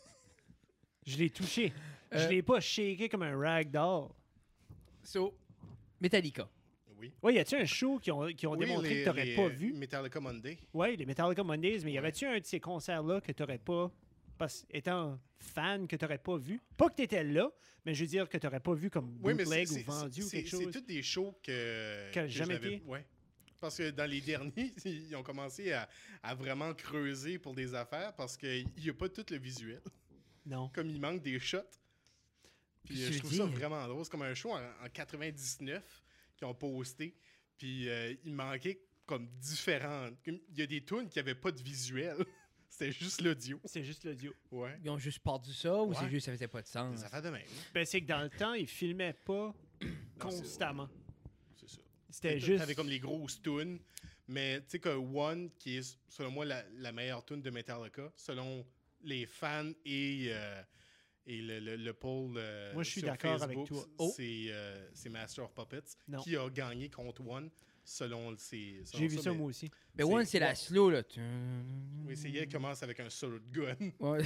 C: Je l'ai touché.
A: Euh,
C: Je l'ai pas shaké comme un ragdoll.
A: So, Metallica.
B: Oui.
C: Ouais, y a-tu un show qui ont, qui ont
B: Oui,
C: démontré
B: les-
C: que t'aurais
B: les,
C: pas
B: euh,
C: vu?
B: Metallica Monday.
C: Ouais, les Metallica Mondays, mais y
B: Ouais.
C: avait-tu un de ces concerts-là que t'aurais pas, parce étant fan, que t'aurais pas vu? Pas que t'étais là, mais je veux dire que t'aurais pas vu comme
B: Oui, mais
C: bootleg
B: c'est
C: ou vendu ou
B: c'est-
C: quelque
B: c'est
C: chose.
B: tous des shows que.
C: Que
B: que
C: jamais
B: j'avais-
C: été.
B: Ouais. Parce que dans les derniers, ils ont commencé à, à vraiment creuser pour des affaires parce qu'il n'y a pas tout le visuel.
C: Non.
B: Comme il manque des shots. Puis
A: Qu'est-ce
B: euh,
A: que
B: je
A: tu
B: trouve
A: veux
B: ça
A: dire?
B: vraiment drôle. C'est comme un show en, en quatre-vingt-dix-neuf qu'ils ont posté. Puis euh, il manquait comme différentes. comme- Il y a des tunes qui n'avaient pas de visuel. C'était juste l'audio.
C: C'est juste l'audio.
B: Ouais.
A: Ils ont juste perdu ça ou
B: Ouais.
A: c'est juste ça faisait pas de sens?
B: Des affaires de même.
C: Ben, c'est que dans le temps, ils filmaient pas
B: c'est-
C: constamment.
B: C'est ça.
C: C'était
B: T'avais
C: juste...
B: comme les grosses tunes. Mais tu sais que One, qui est selon moi la, la meilleure tune de Metallica, selon les fans et, euh, et le, le, le poll euh,
C: Moi, je suis
B: sur
C: d'accord avec
B: Facebook,
C: toi. Oh.
B: c'est euh, c'est Master of Puppets
C: Non.
B: qui a gagné contre One selon ses. selon
C: J'ai vu ça,
B: mais-
C: moi aussi.
A: Mais
B: c'est-
A: one, c'est la
B: ouais.
A: slow, là.
B: Oui, c'est elle qui commence avec un solo de gun.
A: Ouais.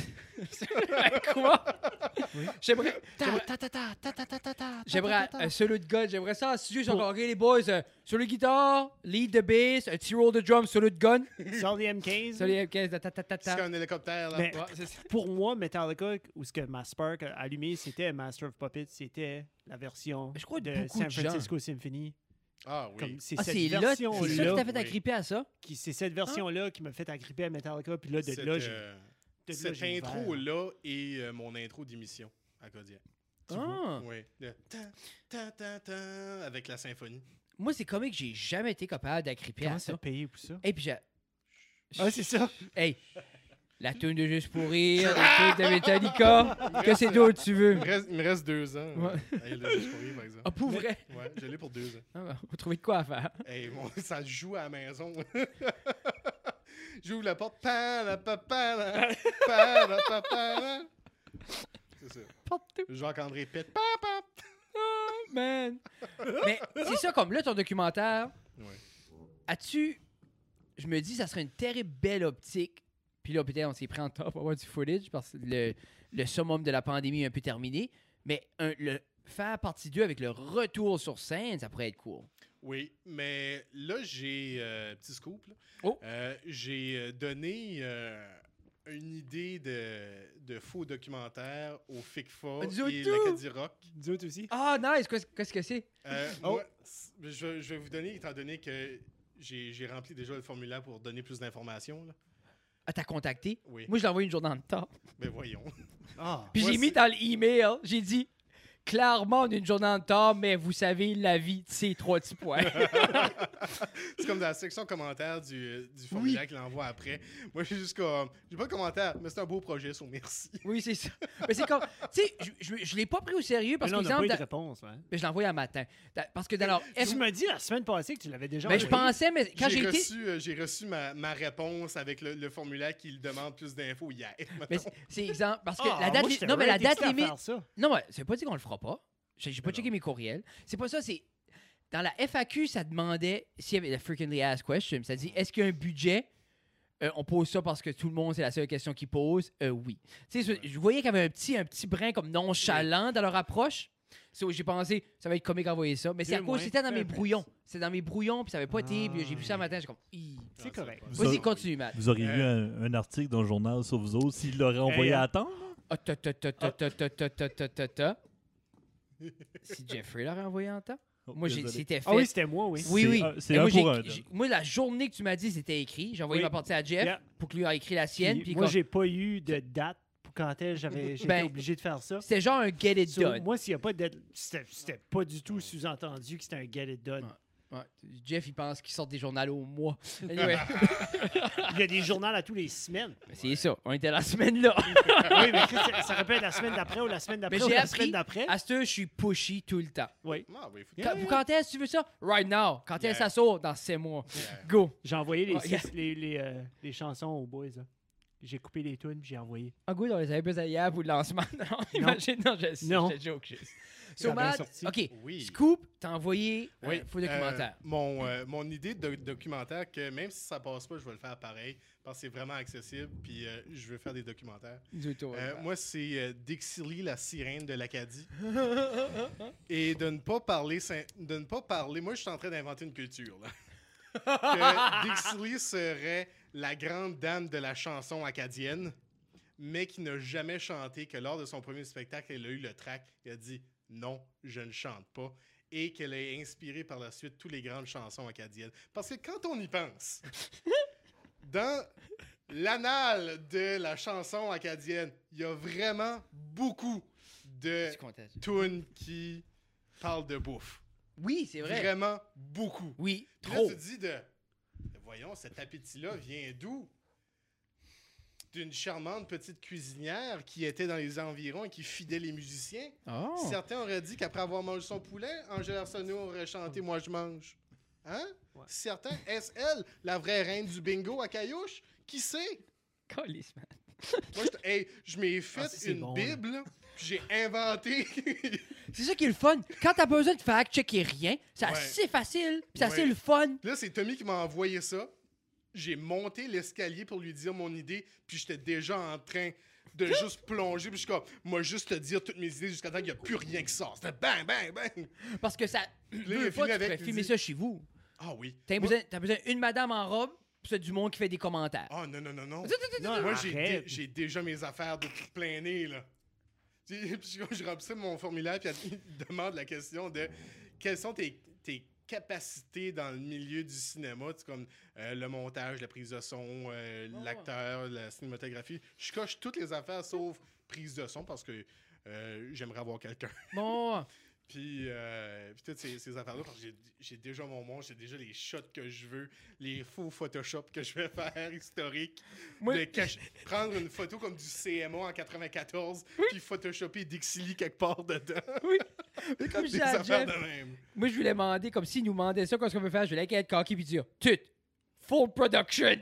A: Quoi?
C: Oui.
A: J'aimerais.
C: Ta, ta, ta, ta, ta, ta, ta, ta, ta,
A: J'aimerais
C: ta, ta.
A: un solo de gun. J'aimerais ça en studio. J'ai
C: Pour-
A: encore les boys. Euh, solo de guitare, lead de bass, un petit roll de drum, solo de gun.
C: Sors les M quinze.
A: Solo de quinze, ta ta ta ta
B: C'est
A: ta.
B: un hélicoptère, là.
C: Mais-
A: Ouais, c'est ça.
C: Pour moi, Metallica, où ce que ma Spark a allumé, c'était Master of Puppets, c'était la version
A: Je crois que
C: de
A: beaucoup
C: San
A: de gens-
C: Francisco Symphony.
B: Ah oui.
C: Comme c'est
A: Ah,
C: cette
A: c'est là, c'est ça qui
C: version-là,
A: t'a fait
B: Oui.
A: agripper à ça?
C: qui c'est cette version-là qui m'a fait agripper à Metallica. Puis là, de
B: Cette,
C: là, j'ai
B: euh,
C: de là,
B: cette
C: j'ai ouvert.
B: intro-là est euh, mon intro d'émission à Kodiak.
A: Ah.
B: Oui. Le ta, ta, ta, ta, avec la symphonie.
A: Moi, c'est comme que j'ai jamais été capable d'agripper
C: Comment
A: à
C: ça
A: ça.
C: payé pour ça?
A: Et puis j'ai.
C: Ah, c'est ça.
A: Hey! La tune de Juste pour rire, la tune de Metallica. Que c'est d'autre tu veux?
B: Il me reste, il me reste deux ans.
A: Ouais.
B: Hey, là, juste pour rire, par exemple.
A: Ah, pour vrai?
B: Ouais, je l'ai pour deux ans.
A: Ah, ben, faut trouver de quoi à faire.
B: Hey, bon, ça se joue à la maison. J'ouvre la porte. Pa, la, pa, pa, la, pa, la, pa, pa, la. C'est ça.
A: Partout.
B: Jacques-André Pette. Pa, pa.
A: Oh, man. Mais c'est ça, comme là, ton documentaire,
B: Ouais.
A: as-tu. Je me dis, ça serait une terrible belle optique. Puis là, peut-être, on s'est pris en temps pour avoir du footage parce que le, le summum de la pandémie est un peu terminé. Mais un- le, faire partie deux avec le retour sur scène, ça pourrait être cool.
B: Oui, mais là, j'ai. Euh, petit scoop. Là.
A: Oh.
B: Euh, j'ai euh, donné euh, une idée de, de faux documentaire au FICFA
A: Ah, dis-nous
B: et
A: tout.
B: l'Acadie Rock.
C: Nous autres aussi.
A: Ah, nice! Qu'est-ce qu'est-ce que c'est?
B: Euh,
C: Oh.
B: Moi, c- je, je vais vous donner, étant donné que j'ai j'ai rempli déjà le formulaire pour donner plus d'informations. là.
A: Ah, t'as contacté?
B: Oui.
A: Moi, je l'ai envoyé une journée en temps.
B: Ben voyons.
C: Ah.
A: Puis
B: Moi,
A: j'ai mis
B: c'est-
A: dans l'email, j'ai dit clairement une journée en retard, mais vous savez, la vie, c'est trois petits points.
B: C'est comme dans la section commentaires du, euh, du formulaire qu'il envoie après. Moi, j'ai juste comme. J'ai pas de commentaire, mais c'est un beau projet, so merci.
A: Oui, c'est ça. Mais c'est comme. Tu sais, je, je, je l'ai pas pris au sérieux parce
C: Mais
A: que,
C: là, on n'a pas eu de
A: exemple, dans-
C: réponse. Hein.
A: mais je l'ai envoyé un matin. Da- Parce que dans leur.
C: Tu m'as dit la semaine passée que tu l'avais déjà
A: Mais je
C: envoyé.
A: pensais, mais quand j'ai
B: J'ai
A: été.
B: reçu, euh, j'ai reçu ma, ma réponse avec le, le formulaire qui demande plus d'infos hier.
A: Mais
B: mettons.
A: c'est- c'est exemple. Parce que
C: Ah,
A: la date.
C: moi,
A: li-
C: j'étais
A: Non, mais la
C: right
A: date
C: excité à
A: limite.
C: faire ça.
A: Non, mais c'est pas dit qu'on le fera pas. J'ai j'ai pas
B: Mais
A: checké
B: non.
A: mes courriels. C'est pas ça, c'est. Dans la F A Q, ça demandait s'il y avait la frequently asked question. Ça dit est-ce qu'il y a un budget? Euh, on pose ça parce que tout le monde, c'est la seule question qu'ils posent. Euh, oui. Tu sais, je voyais qu'il y avait un petit, un petit brin comme nonchalant dans leur approche. So, j'ai pensé, ça va être comique d'envoyer ça. Mais c'est à
C: Deux
A: cause,
C: moins.
A: c'était dans
C: Fais
A: mes
C: un peu.
A: brouillons. C'était dans mes brouillons, puis ça avait pas été. Puis j'ai vu ça un
C: Ah.
A: matin, j'ai comme. Hi.
C: C'est
B: Ah,
C: correct.
B: pas-
D: Vous
A: Vas-y,
D: aurez-
A: continue, Matt.
D: Vous auriez
B: Euh,
D: vu un, un article dans le journal sur vous autres s'il l'aurait envoyé
C: Hey,
D: à
C: hein.
D: attendre?
A: Ah, ta, ta, ta, ta, ta, ta, ta, ta, ta, ta, ta. Si Jeffrey l'aurait envoyé en temps.
D: Oh,
A: Moi, j'ai-
D: désolé.
A: c'était fait.
C: Ah oui, c'était moi, oui.
A: Oui,
D: C'est
A: oui.
D: un- c'est
A: Et
D: un
A: moi,
D: pour
A: j'ai-
D: un,
A: j'ai- moi, la journée que tu m'as dit, c'était écrit. J'ai envoyé
C: Oui.
A: ma partie à Jeff
C: Yeah.
A: pour que lui ait écrit la sienne.
C: Puis
A: Puis
C: moi,
A: comme-
C: j'ai pas eu de date pour quand est-ce j'avais j'étais
A: Ben,
C: obligé de faire ça.
A: C'était genre un get it
C: So,
A: done.
C: moi, s'il n'y a pas de dead- c'était c'était pas du tout sous-entendu que c'était un get it done.
A: Ouais. Ouais. Jeff, il pense qu'il sort des journaux au mois. Anyway,
C: Il y a des journaux à tous les semaines.
A: c'est ça. On était la semaine là.
C: Oui, mais Chris, ça, ça peut être la semaine d'après ou la semaine d'après
A: Mais
C: ou
A: j'ai
C: la
A: appris
C: semaine d'après.
A: à ce que je suis pushy tout le temps.
C: Oui.
B: Ah, oui, faut-
C: Yeah,
A: Quand,
C: yeah.
A: quand est-ce que tu veux ça? Right now. Quand est-ce que ça sort? Dans six mois.
B: Yeah.
A: Go.
C: J'ai envoyé les,
A: Ouais,
C: six- les, les, euh, les chansons aux boys. là. J'ai coupé les tunes puis j'ai envoyé.
A: Ah, good, on les avait besoin hier pour le lancement. Non, imagine. Non, je sais.
C: Non.
A: Je te joke. juste.
C: Ça
A: So,
C: a bien
A: Matt,
C: sorti.
A: OK.
B: Oui.
A: Scoop, t'as envoyé
B: Oui,
A: un faux documentaire.
B: euh, mon, euh, mon idée de documentaire, que même si ça passe pas, je vais le faire pareil, parce que c'est vraiment accessible, puis euh, je veux faire des documentaires.
A: Du tout.
B: Euh, moi, c'est euh, Dixie Lee, la sirène de l'Acadie. Et de ne pas parler... syn- De ne pas parler... Moi, je suis en train d'inventer une culture, là. Que Dixie Lee serait la grande dame de la chanson acadienne, mais qui n'a jamais chanté, que lors de son premier spectacle, elle a eu le trac. Elle a dit « Non, je ne chante pas ». Et qu'elle a inspiré par la suite toutes les grandes chansons acadiennes. Parce que quand on y pense, dans l'annale de la chanson acadienne, il y a vraiment beaucoup de
A: Je suis content.
B: tunes qui parlent de bouffe.
A: Oui, c'est vrai.
B: Vraiment beaucoup.
A: Oui,
B: Puis là,
A: trop.
B: tu te dis de... Voyons, cet appétit-là vient d'où? D'une charmante petite cuisinière qui était dans les environs et qui fidait les musiciens.
A: Oh.
B: Certains auraient dit qu'après avoir mangé son poulet, Angèle Arsenault aurait chanté « Moi, je mange ». Hein?
C: Ouais.
B: Certains, est-ce elle, la vraie reine du bingo à Caillouche? Qui sait?
A: Calisse, man.
B: Moi, je, hey, je m'ai fait
C: Ah, c'est
B: une
C: bon, là.
B: Bible, là, puis j'ai inventé...
A: C'est ça qui est le fun. Quand t'as pas besoin de fact-checker rien, c'est
B: Ouais.
A: assez facile, puis c'est assez
B: Ouais.
A: le fun.
B: Là, c'est Tommy qui m'a envoyé ça. J'ai monté l'escalier pour lui dire mon idée, puis j'étais déjà en train de juste plonger, puis je suis comme, moi, juste te dire toutes mes idées jusqu'à temps qu'il n'y a plus rien qui sort. C'était bang, bang, bang!
A: Parce que ça.
B: il a
A: Deux
B: filmé
A: fois, tu
B: avec,
A: pourrais
B: il
A: filmer
B: dit-
A: ça chez vous.
B: Ah oui.
A: T'as
B: Moi-
A: besoin, t'as besoin d'une madame en robe, puis c'est du monde qui fait des commentaires.
B: Ah non, non, non, non.
C: Non,
B: Moi, j'ai,
C: arrête.
B: dé- j'ai déjà mes affaires de plein nez, là. Puis, puis quand je remplis mon formulaire, puis elle il demande la question de quelles sont tes, tes capacités dans le milieu du cinéma, tu sais, comme euh, le montage, la prise de son, euh,
A: Oh.
B: l'acteur, la cinématographie. Je coche toutes les affaires sauf prise de son parce que euh, j'aimerais avoir quelqu'un.
A: Bon.
B: Puis, euh, puis toutes ces, ces affaires-là, parce que j'ai, j'ai déjà mon monde, j'ai déjà les shots que je veux, les faux Photoshop que je vais faire, historiques.
A: Moi-
B: De cache- prendre une photo comme du C M A en quatre-vingt-quatorze, puis photoshopper Dixie Lee quelque part dedans.
A: Mais comme je
B: Des
A: dis à
B: affaires
A: Jeff,
B: de même.
A: moi, je voulais demander, comme s'il nous demandait ça, qu'est-ce qu'on veut faire, je voulais être cocky puis dire tout. Full production.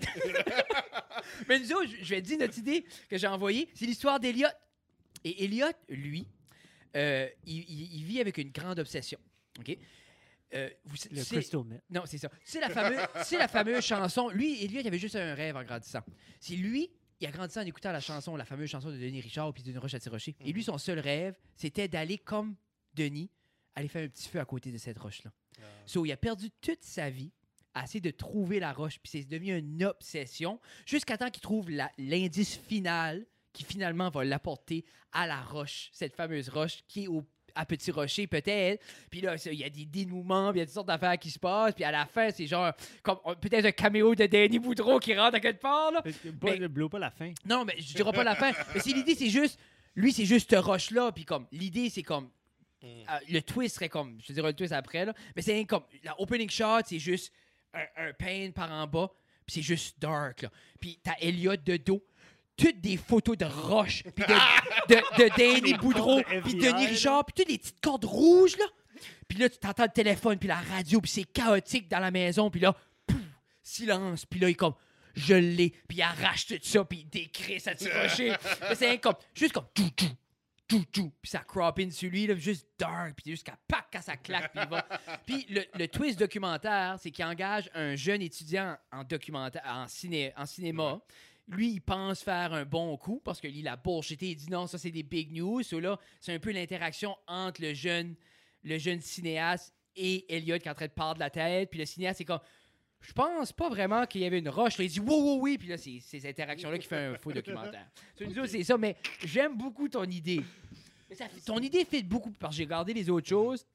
A: Mais nous autres, je je vais te dire notre idée que j'ai envoyée, c'est l'histoire d'Eliott. Et Eliott, lui, euh, il, il- il vit avec une grande obsession. OK? Euh, vous,
C: Le
A: c'est-
C: Crystal Meth.
A: Non, c'est ça. C'est la fameuse, c'est la fameuse chanson. Lui, Eliott, il avait juste un rêve en grandissant. C'est lui, il a grandi en écoutant la chanson, la fameuse chanson de Denis Richard puis d'une roche à tirocher. Et lui, son seul rêve, c'était d'aller comme Denis, aller faire un petit feu à côté de cette roche-là. So, il a perdu toute sa vie à essayer de trouver la roche, puis c'est devenu une obsession, jusqu'à temps qu'il trouve la- l'indice final qui finalement va l'apporter à la roche, cette fameuse roche qui est au, à Petit Rocher peut-être. Puis là, ça, il y a des dénouements, puis il y a toutes sortes d'affaires qui se passent, puis à la fin, c'est genre comme on- peut-être un caméo de Danny Boudreau qui rentre à quelque part, là.
C: Pas,
A: Mais-
C: ne blow pas la fin.
A: Non, mais je dirais pas la fin. Mais c'est l'idée, c'est juste, lui, c'est juste cette roche-là, puis comme, l'idée, c'est comme,
B: Mm.
A: euh, le twist serait comme, je te dirais le twist après, là, mais c'est comme, la opening shot, c'est juste un, un pain par en bas, puis c'est juste dark, là. Puis t'as Elliott de dos, toutes des photos de roches, puis de, de, de Danny
C: Des
A: Boudreau,
C: cordes de
A: puis
C: F B I,
A: Denis
C: là.
A: Richard, puis toutes les petites cordes rouges, là. Puis là, tu t'entends le téléphone, puis la radio, puis c'est chaotique dans la maison, puis là, pouf, silence, puis là, il est comme, je l'ai, puis il arrache tout ça, puis il décrit ça de rocher. Là, c'est comme, juste comme, tout, tout, tout, tout, puis ça crop in sur lui, là, juste dark, puis jusqu'à pack, quand ça claque, puis il va. Puis le, le twist documentaire, c'est qu'il engage un jeune étudiant en documentaire, en, ciné, en cinéma. Lui, il pense faire un bon coup parce qu'il a bullshité. Il dit non, ça, c'est des big news. So, là, c'est un peu l'interaction entre le jeune, le jeune cinéaste et Elliott qui est en train de perdre la tête. Puis le cinéaste, c'est comme, je pense pas vraiment qu'il y avait une roche. Là, il dit, wow, wow, oui. Puis là, c'est ces interactions-là qui fait un faux documentaire. So, nous autres, c'est ça. Mais j'aime beaucoup ton idée. Mais ça fait- ton idée fait beaucoup parce que j'ai regardé les autres choses.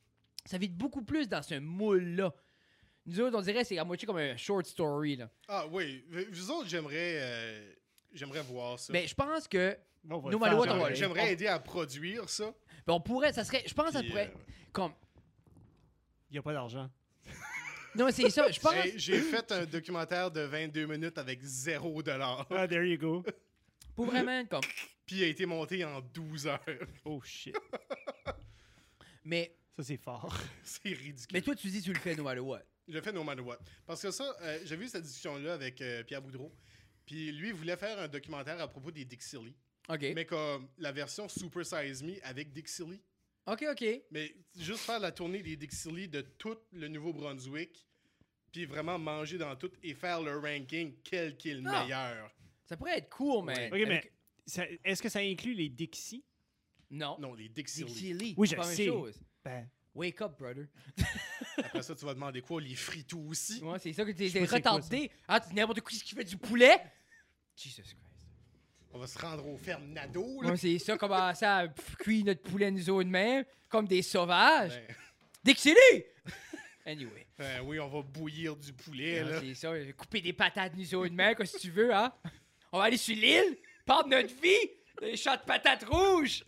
A: Ça vit beaucoup plus dans ce moule-là. Nous autres, on dirait que c'est à moitié comme un short story. Là.
B: Ah oui, vous autres, j'aimerais euh, j'aimerais voir ça.
A: Mais je pense que
C: On va
A: No
C: le
A: matter
C: faire,
A: what,
C: genre,
A: on va-
C: euh,
B: J'aimerais aider à produire ça.
A: ben, on pourrait, ça serait, je pense que ça
B: Puis,
A: pourrait,
B: euh,
A: comme,
C: Il n'y a pas d'argent.
A: non, c'est ça, je pense,
B: J'ai- J'ai fait un documentaire de vingt-deux minutes avec zéro dollar.
C: Ah, there you go.
A: pour vraiment, comme,
B: Puis il a été monté en douze heures.
C: Oh shit.
A: mais,
C: Ça, c'est fort.
B: C'est ridicule.
A: mais toi, tu dis, tu le fais no matter what.
B: Je le fais no matter what. Parce que ça, euh, j'ai vu cette discussion-là avec euh, Pierre Boudreau. Puis lui, il voulait faire un documentaire à propos des Dixie
A: OK,
B: Mais comme la version Super Size Me avec Dixie
A: OK, OK.
B: Mais juste faire la tournée des Dixie de tout le Nouveau-Brunswick. Puis vraiment manger dans tout et faire le ranking, quel qui est le
A: Ah.
B: meilleur.
A: Ça pourrait être cool, man.
B: Ouais.
C: OK, mais
A: Avec-
C: ça- est-ce que ça inclut les Dixie?
A: Non.
B: Non, les Dixie
A: Dixie Lee.
C: Oui,
A: c'est
C: je
A: pas la même
C: sais.
A: chose.
C: Ben,
A: Wake up, brother.
B: Après ça, tu vas demander quoi? Les fritos aussi?
A: Ouais, c'est ça que t'es
C: Je sais
A: t'es
C: pas c'est quoi,
A: retardé. Ah, tu dis n'importe qui qui fait du poulet. Jesus Christ.
B: On va se rendre aux fermes Nado, là.
A: Ouais, c'est ça, commencer à pff, cuire notre poulet nous autres de même, comme des sauvages.
B: Ben,
A: Dixie Lee! Anyway.
B: ben oui, on va bouillir du poulet,
A: Non,
B: là.
A: c'est ça, couper des patates nous autres de même, quoi, si tu veux, hein. On va aller sur l'île, parle de notre vie, des champs de patates rouges.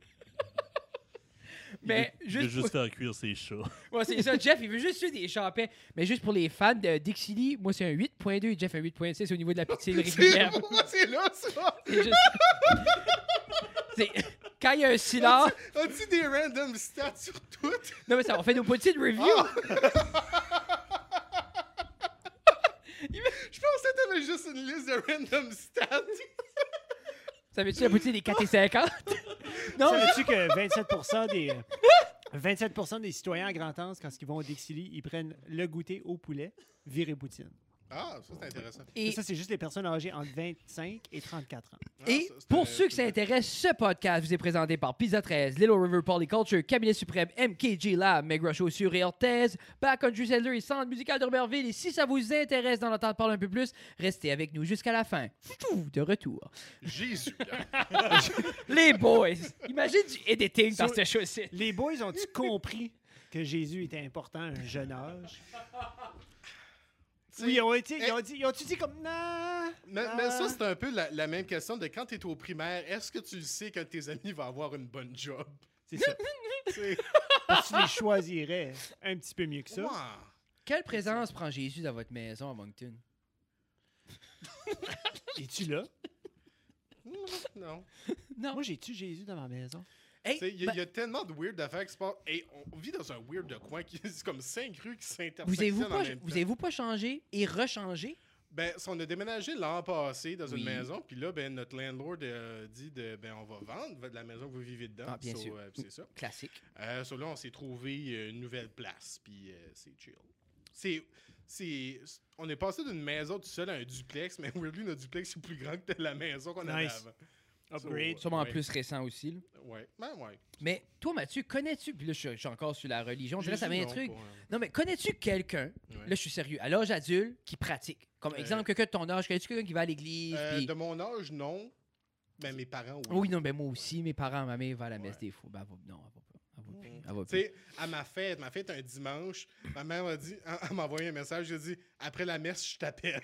A: Mais
D: Il veut
A: juste,
D: juste
A: pour-
D: faire cuire ses chats.
A: Ouais, c'est ça, Jeff, il veut juste tuer des champins. Mais juste pour les fans de Dixie Lee, moi c'est un huit point deux, Jeff un huit point six au niveau de la pizza
B: C'est
A: régulière.
B: c'est là, ça!
A: C'est juste. C'est. Quand il y a un silence.
B: As-tu des random stats sur tout?
A: Non, mais ça, on fait nos petites reviews.
B: Ah! Je pensais que t'avais juste une liste de random stats.
A: Ça veut-tu la poutine des quatre et cinquante? Non, mais-
C: savais-tu que vingt-sept pour cent des... euh, vingt-sept pour cent des citoyens à Grand-Anse, quand ils vont au Dixie, ils prennent le goûter au poulet, viré poutine.
B: Ah, ça, c'est intéressant.
C: Et
A: Et,
C: ça, c'est juste les personnes âgées entre vingt-cinq et trente-quatre ans.
B: Ah,
A: et
B: ça, c'est
A: pour
B: un-
A: ceux que ça
B: c'est-
A: intéresse, ce podcast vous est présenté par Pizza treize, Little River Polyculture, Cabinet Suprême, M K G Lab, Megra Chaussures et Orthèse, Backcountry Settler et Centre musical d'Urberville. Et si ça vous intéresse d'en entendre parler un peu plus, restez avec nous jusqu'à la fin. Foutou, de retour.
B: Jésus.
A: Les boys! Imagine du editing dans
C: So-
A: cette chose-ci.
C: Les boys ont-ils compris que Jésus était important à un jeune âge? Oui, ils ont été, ils ont dit, ils ont dit comme non.
B: Mais,
C: ah.
B: mais ça, c'est un peu la, la même question de quand tu es au primaire. Est-ce que tu le sais que tes amis vont avoir une bonne job?
C: C'est ça.
B: C'est-
C: Parce que tu les choisirais un petit peu mieux que ça.
B: Wow.
A: Quelle présence prend Jésus dans votre maison à Moncton?
C: Es-tu là?
B: Non.
A: Non.
C: Moi, j'ai-tu Jésus dans ma maison?
A: Hey,
B: Tu sais, Il y, a-
A: ben,
B: il y a tellement de weird affaires qui se passent. Hey, on vit dans un weird de coin qui c'est comme cinq rues qui
A: vous avez-vous
B: s'intersectionnent en
A: pas,
B: même
A: vous
B: temps.
A: avez-vous pas changé et rechangé?
B: Ben, si on a déménagé l'an passé dans
A: Oui.
B: une maison, puis là, ben, notre landlord euh, dit de, ben, on va vendre la maison que vous vivez dedans.
A: Ah, bien
B: So,
A: sûr.
B: euh, c'est ça.
A: Classique.
B: Euh, so là, on s'est trouvé euh, une nouvelle place, puis euh, c'est chill. C'est, c'est, on est passé d'une maison tout seul à un duplex, mais weirdly, notre duplex est plus grand que la maison qu'on avait
C: Nice.
B: avant.
C: Upgrade.
B: So,
A: Sûrement
B: ouais.
A: plus récent aussi. Là.
B: Ouais, ben ouais.
A: Mais toi, Mathieu, connais-tu... Puis là, je suis- je suis encore sur la religion. Je dirais, ça
B: Jésus,
A: m'intrigue.
B: non, pas, hein.
A: Non, mais connais-tu quelqu'un,
B: Ouais.
A: là, je suis sérieux, à l'âge adulte, qui pratique? Comme
B: Euh,
A: exemple, quelqu'un de ton âge, connais-tu quelqu'un qui va à l'église?
B: Euh,
A: puis-
B: De mon âge, non. Ben, mes parents, oui.
A: Oui, non, ben moi aussi, mes parents, ma mère va à la messe
B: Ouais.
A: des fois. Ben, elle va... Non, elle va pas. Elle va plus.
B: Mm.
A: Elle va
B: Tu
A: plus.
B: sais, à ma fête, ma fête un dimanche, ma mère m'a dit, elle m'a envoyé un message, elle a dit, après la messe, je t'appelle.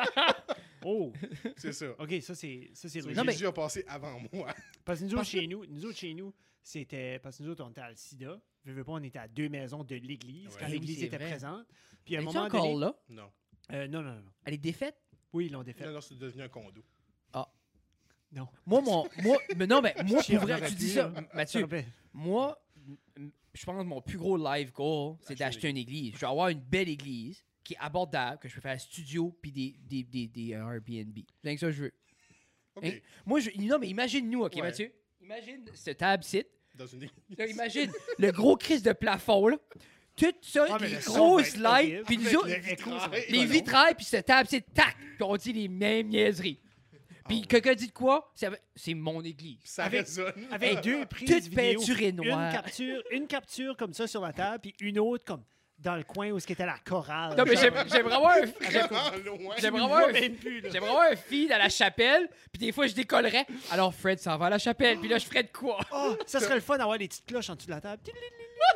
C: Oh,
B: C'est ça.
C: OK, ça, c'est ça c'est
B: So,
C: religieux.
A: Non, mais-
B: Jésus a passé avant moi.
C: Parce que nous
A: Parce
C: autres, chez nous, nous autres, chez nous, c'était... Parce que nous autres, on était à le sida. Je veux pas, on était à deux maisons de l'église,
B: Ouais.
C: quand
A: Oui,
C: l'église
A: c'est
C: était
A: vrai.
C: présente. Puis à un
A: Es-tu
C: moment
A: encore
C: donné...
A: là?
B: Non.
C: Euh, non, non, non, non.
A: Elle est défaite?
C: Oui, ils l'ont défait.
B: Non, non, c'est devenu un condo.
C: Non.
A: Moi, mon... moi... Mais non, mais moi,
C: Chier,
A: pour
C: on
A: vrai,
C: aurait
A: tu
C: pu,
A: dis ça,
C: là.
A: M- Mathieu,
C: Ça rappelle.
A: moi, m- m- je pense que mon plus gros live goal, c'est
B: Acheter
A: d'acheter une église. Je veux avoir une belle église qui est abordable, que je peux faire studio puis des, des, des, des euh, Airbnb. C'est rien que ça que je veux.
B: OK.
A: Hein? Moi, je... non, mais imagine-nous, OK,
B: Ouais.
A: Mathieu? Imagine ce table-site.
B: Dans une
A: Là, imagine le gros crise de plafond, là. Tout ça,
C: Ah, mais
A: les
C: le son
A: grosses
C: va être
A: lights,
C: horrible.
A: puis nous
C: Avec
A: autres,
C: le écho, ça va être
A: les
C: pas long.
A: vitrailles, puis ce table-site, tac, puis on dit les mêmes niaiseries. Puis
B: Ah ouais.
A: quelqu'un dit de quoi? C'est c'est mon église.
B: Ça
C: Avec-
B: résonne.
C: Avec
A: Hey,
C: deux prises
A: toute
C: vidéo.
A: peinturée
C: Une
A: noire.
C: capture, une capture comme ça sur la table, puis une autre comme dans le coin où ce était la chorale.
A: Non, mais
C: Genre,
A: j'aime- j'aimerais avoir un... j'aime-
B: Vraiment loin.
A: J'aimerais
C: je
A: avoir
C: vois
A: un...
C: même plus, là.
A: J'aimerais avoir un feed à la chapelle, puis des fois, je décollerais. Alors, Fred s'en va à la chapelle, puis là, je ferais de quoi?
C: Oh, ça serait le fun d'avoir des petites cloches en dessous de la table.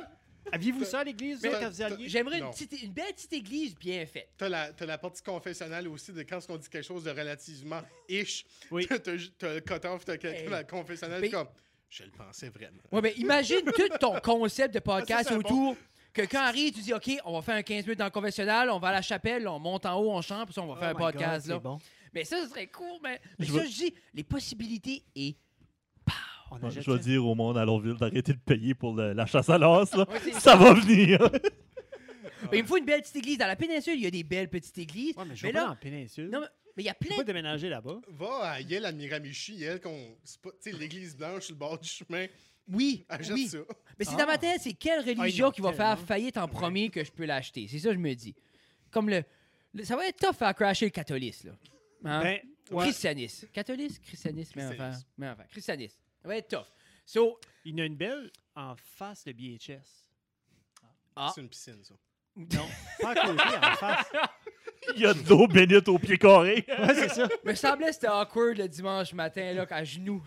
C: Aviez-vous ça à l'église,
B: Mais
C: ça, quand vous y alliez?
A: J'aimerais une,
B: Non.
A: petite- une belle petite église bien faite.
B: T'as la, t'as la partie confessionnelle aussi de quand on dit quelque chose de relativement ish.
C: Oui.
B: T'as, t'as, t'as le cut-off, t'as quelqu'un
A: Hey.
B: dans la confessionnelle
A: Mais-
B: comme je le pensais vraiment.
A: Ouais, mais imagine tout ton concept de
B: Ah,
A: podcast
B: ça, c'est
A: autour. Que quand arrive, tu dis, OK, on va faire un quinze minutes dans le conventionnel, on va à la chapelle, on monte en haut, on chante, puis ça, on va
C: Oh
A: faire un
C: my God,
A: podcast. là.
C: c'est bon.
A: Mais ça, ce serait cool. Mais, mais
D: Je
A: ça,
D: veux-
A: je dis, les possibilités et.
C: On
D: Ouais,
C: achète
D: je vais
C: ça.
D: dire au monde à Longville d'arrêter de payer pour le- la chasse à l'as. là.
A: Ouais, c'est-
D: Ça va venir.
A: Mais il me faut une belle petite église. Dans la péninsule, il y a des belles petites églises.
C: Ouais, mais je
A: mais
C: vais pas
A: là-
C: dans la péninsule.
A: Non, mais mais il y a
C: Je peux
A: plein
C: pas déménager là-bas.
B: Va à Yale à Miramichi, Yale, qu'on, c'est pas- tu sais, l'église blanche sur le bord du chemin.
A: Oui,
B: Achète
A: oui.
B: ça.
A: Mais c'est
C: Ah.
A: dans ma tête, c'est quelle religion
C: non,
A: qui va faire
C: tellement.
A: faillite en premier que je peux l'acheter. C'est ça que je me dis. Comme le, le- ça va être tough à crasher le catholisme, là. Hein?
C: Ben, ouais,
A: Christianisme. Catholisme, christianisme, mais enfin.
B: Christianisme.
A: Mais enfin, christianisme. Ça va être tough. So,
C: il y en a une belle en face de B H S.
A: ah,
B: C'est une piscine, ça.
C: Non, pas à côté, en face.
D: Il y a de l'eau bénite au pied carré.
C: Ouais, c'est ça.
A: me semblait que c'était awkward le dimanche matin, là, à genoux.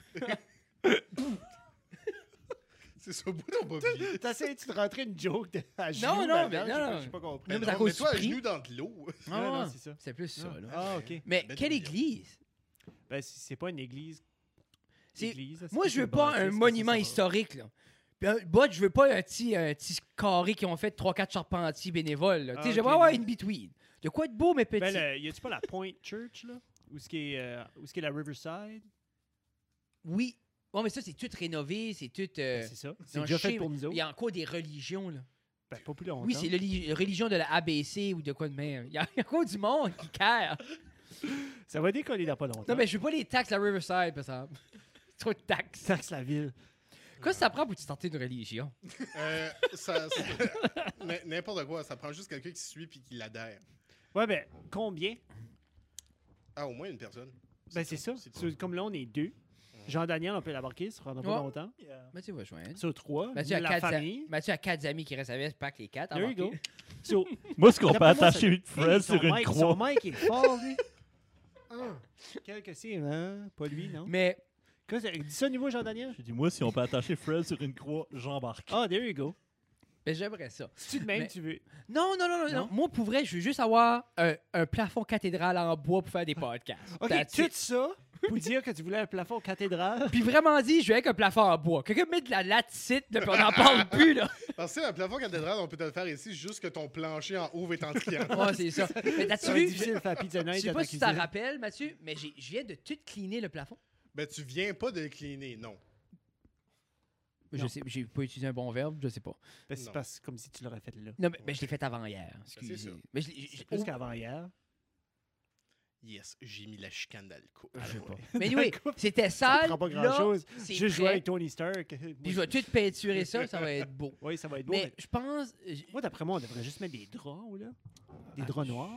B: C'est ça, bout ton bobby.
C: T'essayes-tu de rentrer une joke de, à genoux?
A: non,
C: là-dedans?
A: mais
C: J'ai
A: non,
C: pas-
A: non.
C: J'ai pas compris.
A: Mais
B: Mais
A: c'est à
B: non,
A: cause
B: mais toi,
A: du
B: à
A: prix.
B: genoux dans de l'eau.
A: Ah,
C: non,
A: ouais.
C: c'est ça.
A: C'est plus ça, là.
C: Ah, OK.
A: Mais
B: Ben,
A: quelle
B: des-
A: église?
C: Ben, c'est c'est pas une église.
A: C'est-
C: église, là, c'est
A: Moi,
C: plus
A: je veux
C: une
A: pas
C: bâtisse,
A: un
C: mais ça,
A: monument
C: ça va.
A: historique, là. Puis un bot, je veux pas un petit, un petit carré qui ont fait trois quatre charpentiers bénévoles, là. Tu sais,
C: Ah,
A: j'aimerais
C: ok,
A: avoir
C: non.
A: une between. De quoi de beau, mais petit.
C: Ben, le- y a-tu pas la Point Church, là? Où ce qui est, euh, où ce qui est la Riverside?
A: Oui. Bon, mais ça, c'est tout rénové, c'est tout... euh,
C: Ben, c'est ça.
A: dans
C: C'est
A: le
C: déjà fait
A: schéma.
C: pour nous
A: Il
C: autres.
A: y a encore des religions, là.
C: Ben, pas plus longtemps.
A: Oui, c'est la religion de la A B C ou de quoi de même. Il y a encore du monde qui care.
C: Ça va décoller dans pas longtemps.
A: Non, mais je veux pas les taxes à Riverside, par exemple. Trop de taxes.
C: Taxe la ville.
A: Qu'est-ce que ça prend pour te starter une religion?
B: Euh, ça, ça- n- n'importe quoi, ça prend juste quelqu'un qui suit puis qui l'adhère.
C: Ouais, ben, combien?
B: Ah, au moins une personne.
C: Ben, c'est ça.
B: C'est tout.
C: Sur- comme là, on est deux. Jean-Daniel, on peut l'embarquer, ça prendra pas
A: Ouais.
C: longtemps.
A: Mathieu va joindre.
C: Sur trois,
A: Mathieu a,
C: la
A: quatre a-
C: famille.
A: Mathieu a quatre amis qui restent avec, pas que les quatre.
C: There you go.
A: embarqués.
C: So,
D: Moi, ce qu'on peut
C: d'après moi,
D: attacher
C: ça-
D: Fred
C: Hey,
D: sur
C: son
D: une
C: mic-
D: croix.
C: Son mic est fort, lui. Ah, quel que c'est, hein? Pas lui, non?
A: Mais
C: Qu'est-ce que- Dis ça au niveau, Jean-Daniel.
D: J'ai dit, moi, si on peut attacher Fred sur une croix, j'embarque.
C: Ah, there you go.
A: mais j'aimerais ça.
C: Si tu de même,
A: Mais-
C: tu veux.
A: Non, non, non, non, non.
C: Non?
A: Moi, pour vrai, je veux juste avoir un, un plafond cathédral en bois pour faire des podcasts.
C: OK,
A: That's
C: tout
A: it.
C: ça pour dire que tu voulais un plafond cathédrale.
A: Puis vraiment dit, je veux avec un plafond en bois. Quelqu'un met de la latite, là, puis on n'en parle plus, là.
B: Parce que un plafond cathédrale, on peut te le faire ici, juste que ton plancher en haut est en triangle.
A: Ouais, c'est ça. Mais
C: Ça
A: t'as-tu
C: va être
A: vu?
C: difficile de faire pizza
A: Je
C: night
A: sais
C: dans
A: pas
C: ta
A: si tu t'en
C: cuisine.
A: rappelles, Mathieu, mais j'ai- je viens de tout cleaner le plafond.
B: Ben, tu viens pas de le cleaner, non.
A: Je
C: Non.
A: sais, j'ai pas utilisé un bon verbe, je sais pas.
C: Ben, c'est
B: Non.
C: parce- comme si tu l'aurais fait là.
A: Non, mais ben, je l'ai fait avant hier.
B: c'est
A: Excusez.
B: ça.
A: Mais je l'ai- j'ai-
C: C'est plus
A: oh,
C: qu'avant hier.
B: Yes, j'ai mis la chicane dans le coup.
A: je sais
B: Alors,
A: pas.
B: ouais.
A: Mais anyway,
C: Coupe,
A: c'était
C: Ça
A: sale.
C: prend pas
A: là,
C: grand-chose.
A: c'est
C: Juste jouer
A: prêt.
C: avec Tony Stark.
A: Puis je vais tout peinturer ça, ça va être beau.
C: Oui, ça va être beau.
A: Mais
C: mais-
A: je pense. j-
C: Moi, d'après moi, on devrait juste mettre des draps, là. Des draps noirs.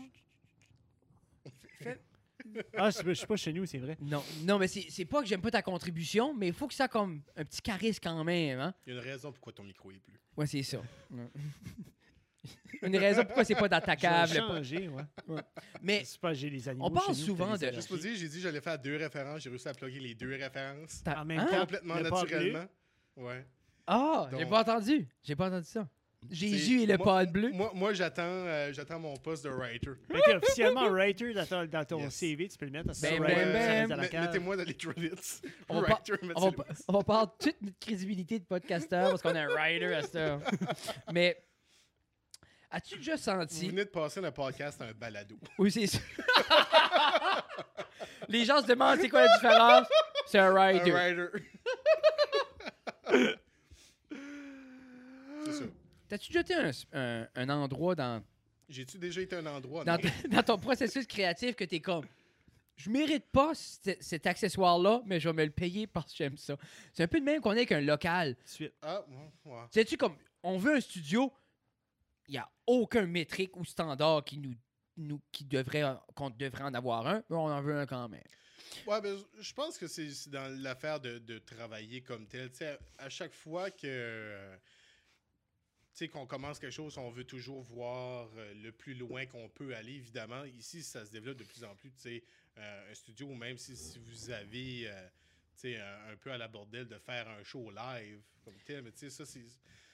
A: Fais-
C: Ah, je je suis pas chez nous, c'est vrai.
A: Non, non, mais c'est c'est pas que j'aime pas ta contribution, mais il faut que ça comme un petit charisme quand même, hein.
B: Il y a une raison pourquoi ton micro est bleu.
A: Ouais, c'est ça. Ouais. Une raison pourquoi c'est pas dans ta
C: Je
A: cave.
C: vais
A: le po-
C: changer, ouais.
A: Mais
C: C'est pas, j'ai les animaux
A: on parle
C: chez nous,
A: souvent
C: t'as des
A: de-
B: Juste
C: allergies.
B: pour dire, j'ai dit que j'allais faire deux références, j'ai réussi à plugger les deux références.
A: t'as-
C: En même
A: hein?
C: temps,
B: Complètement
C: le pas
B: naturellement. Ouais.
A: Ah, j'ai
B: Donc-
A: pas entendu. J'ai pas entendu ça. Jésus
B: C'est-
A: et le
B: moi-
A: pad bleu.
B: Moi, moi j'attends euh, j'attends mon poste de writer.
C: Fait que, officiellement, writer dans ton, dans ton
B: Yes.
C: C V, tu peux le mettre.
A: Ben,
C: ça,
A: ben,
C: writer,
A: ben,
C: ça reste dans la
B: met-
C: cave.
B: Mettez-moi dans les credits.
A: On va
B: Writer,
A: On
B: mettez-le.
A: va, on va perdre toute notre crédibilité de podcasteur parce qu'on a un writer à cette heure. Mais as-tu déjà
B: Vous
A: senti.
B: venez de passer d'un podcast à un balado.
A: Oui, c'est ça. Les gens se demandent c'est quoi la différence. C'est un
B: Un
A: writer.
B: writer. C'est ça.
A: T'as-tu déjà été un, un- un endroit dans,
B: J'ai-tu déjà été à un endroit?
A: dans,
B: Non.
A: dans ton processus créatif que t'es comme. Je mérite pas c- cet accessoire-là, mais je vais me le payer parce que j'aime ça. C'est un peu de même qu'on est avec un local.
C: Suite.
B: Ah, ouais, ouais.
A: Sais-tu, comme, on veut un studio, il n'y a aucun métrique ou standard qui nous, nous qui devrait, qu'on devrait en avoir un, mais on en veut un quand même.
B: Ouais, ben, je pense que c'est c'est dans l'affaire de, de travailler comme tel. Tu sais, à, à chaque fois que euh, tu sais, qu'on commence quelque chose, on veut toujours voir euh, le plus loin qu'on peut aller, évidemment. Ici, ça se développe de plus en plus. Tu sais, euh, un studio, ou même si, si vous avez euh, tu sais, un, un peu à la bordelle de faire un show live comme tel, mais tu sais, ça, c'est.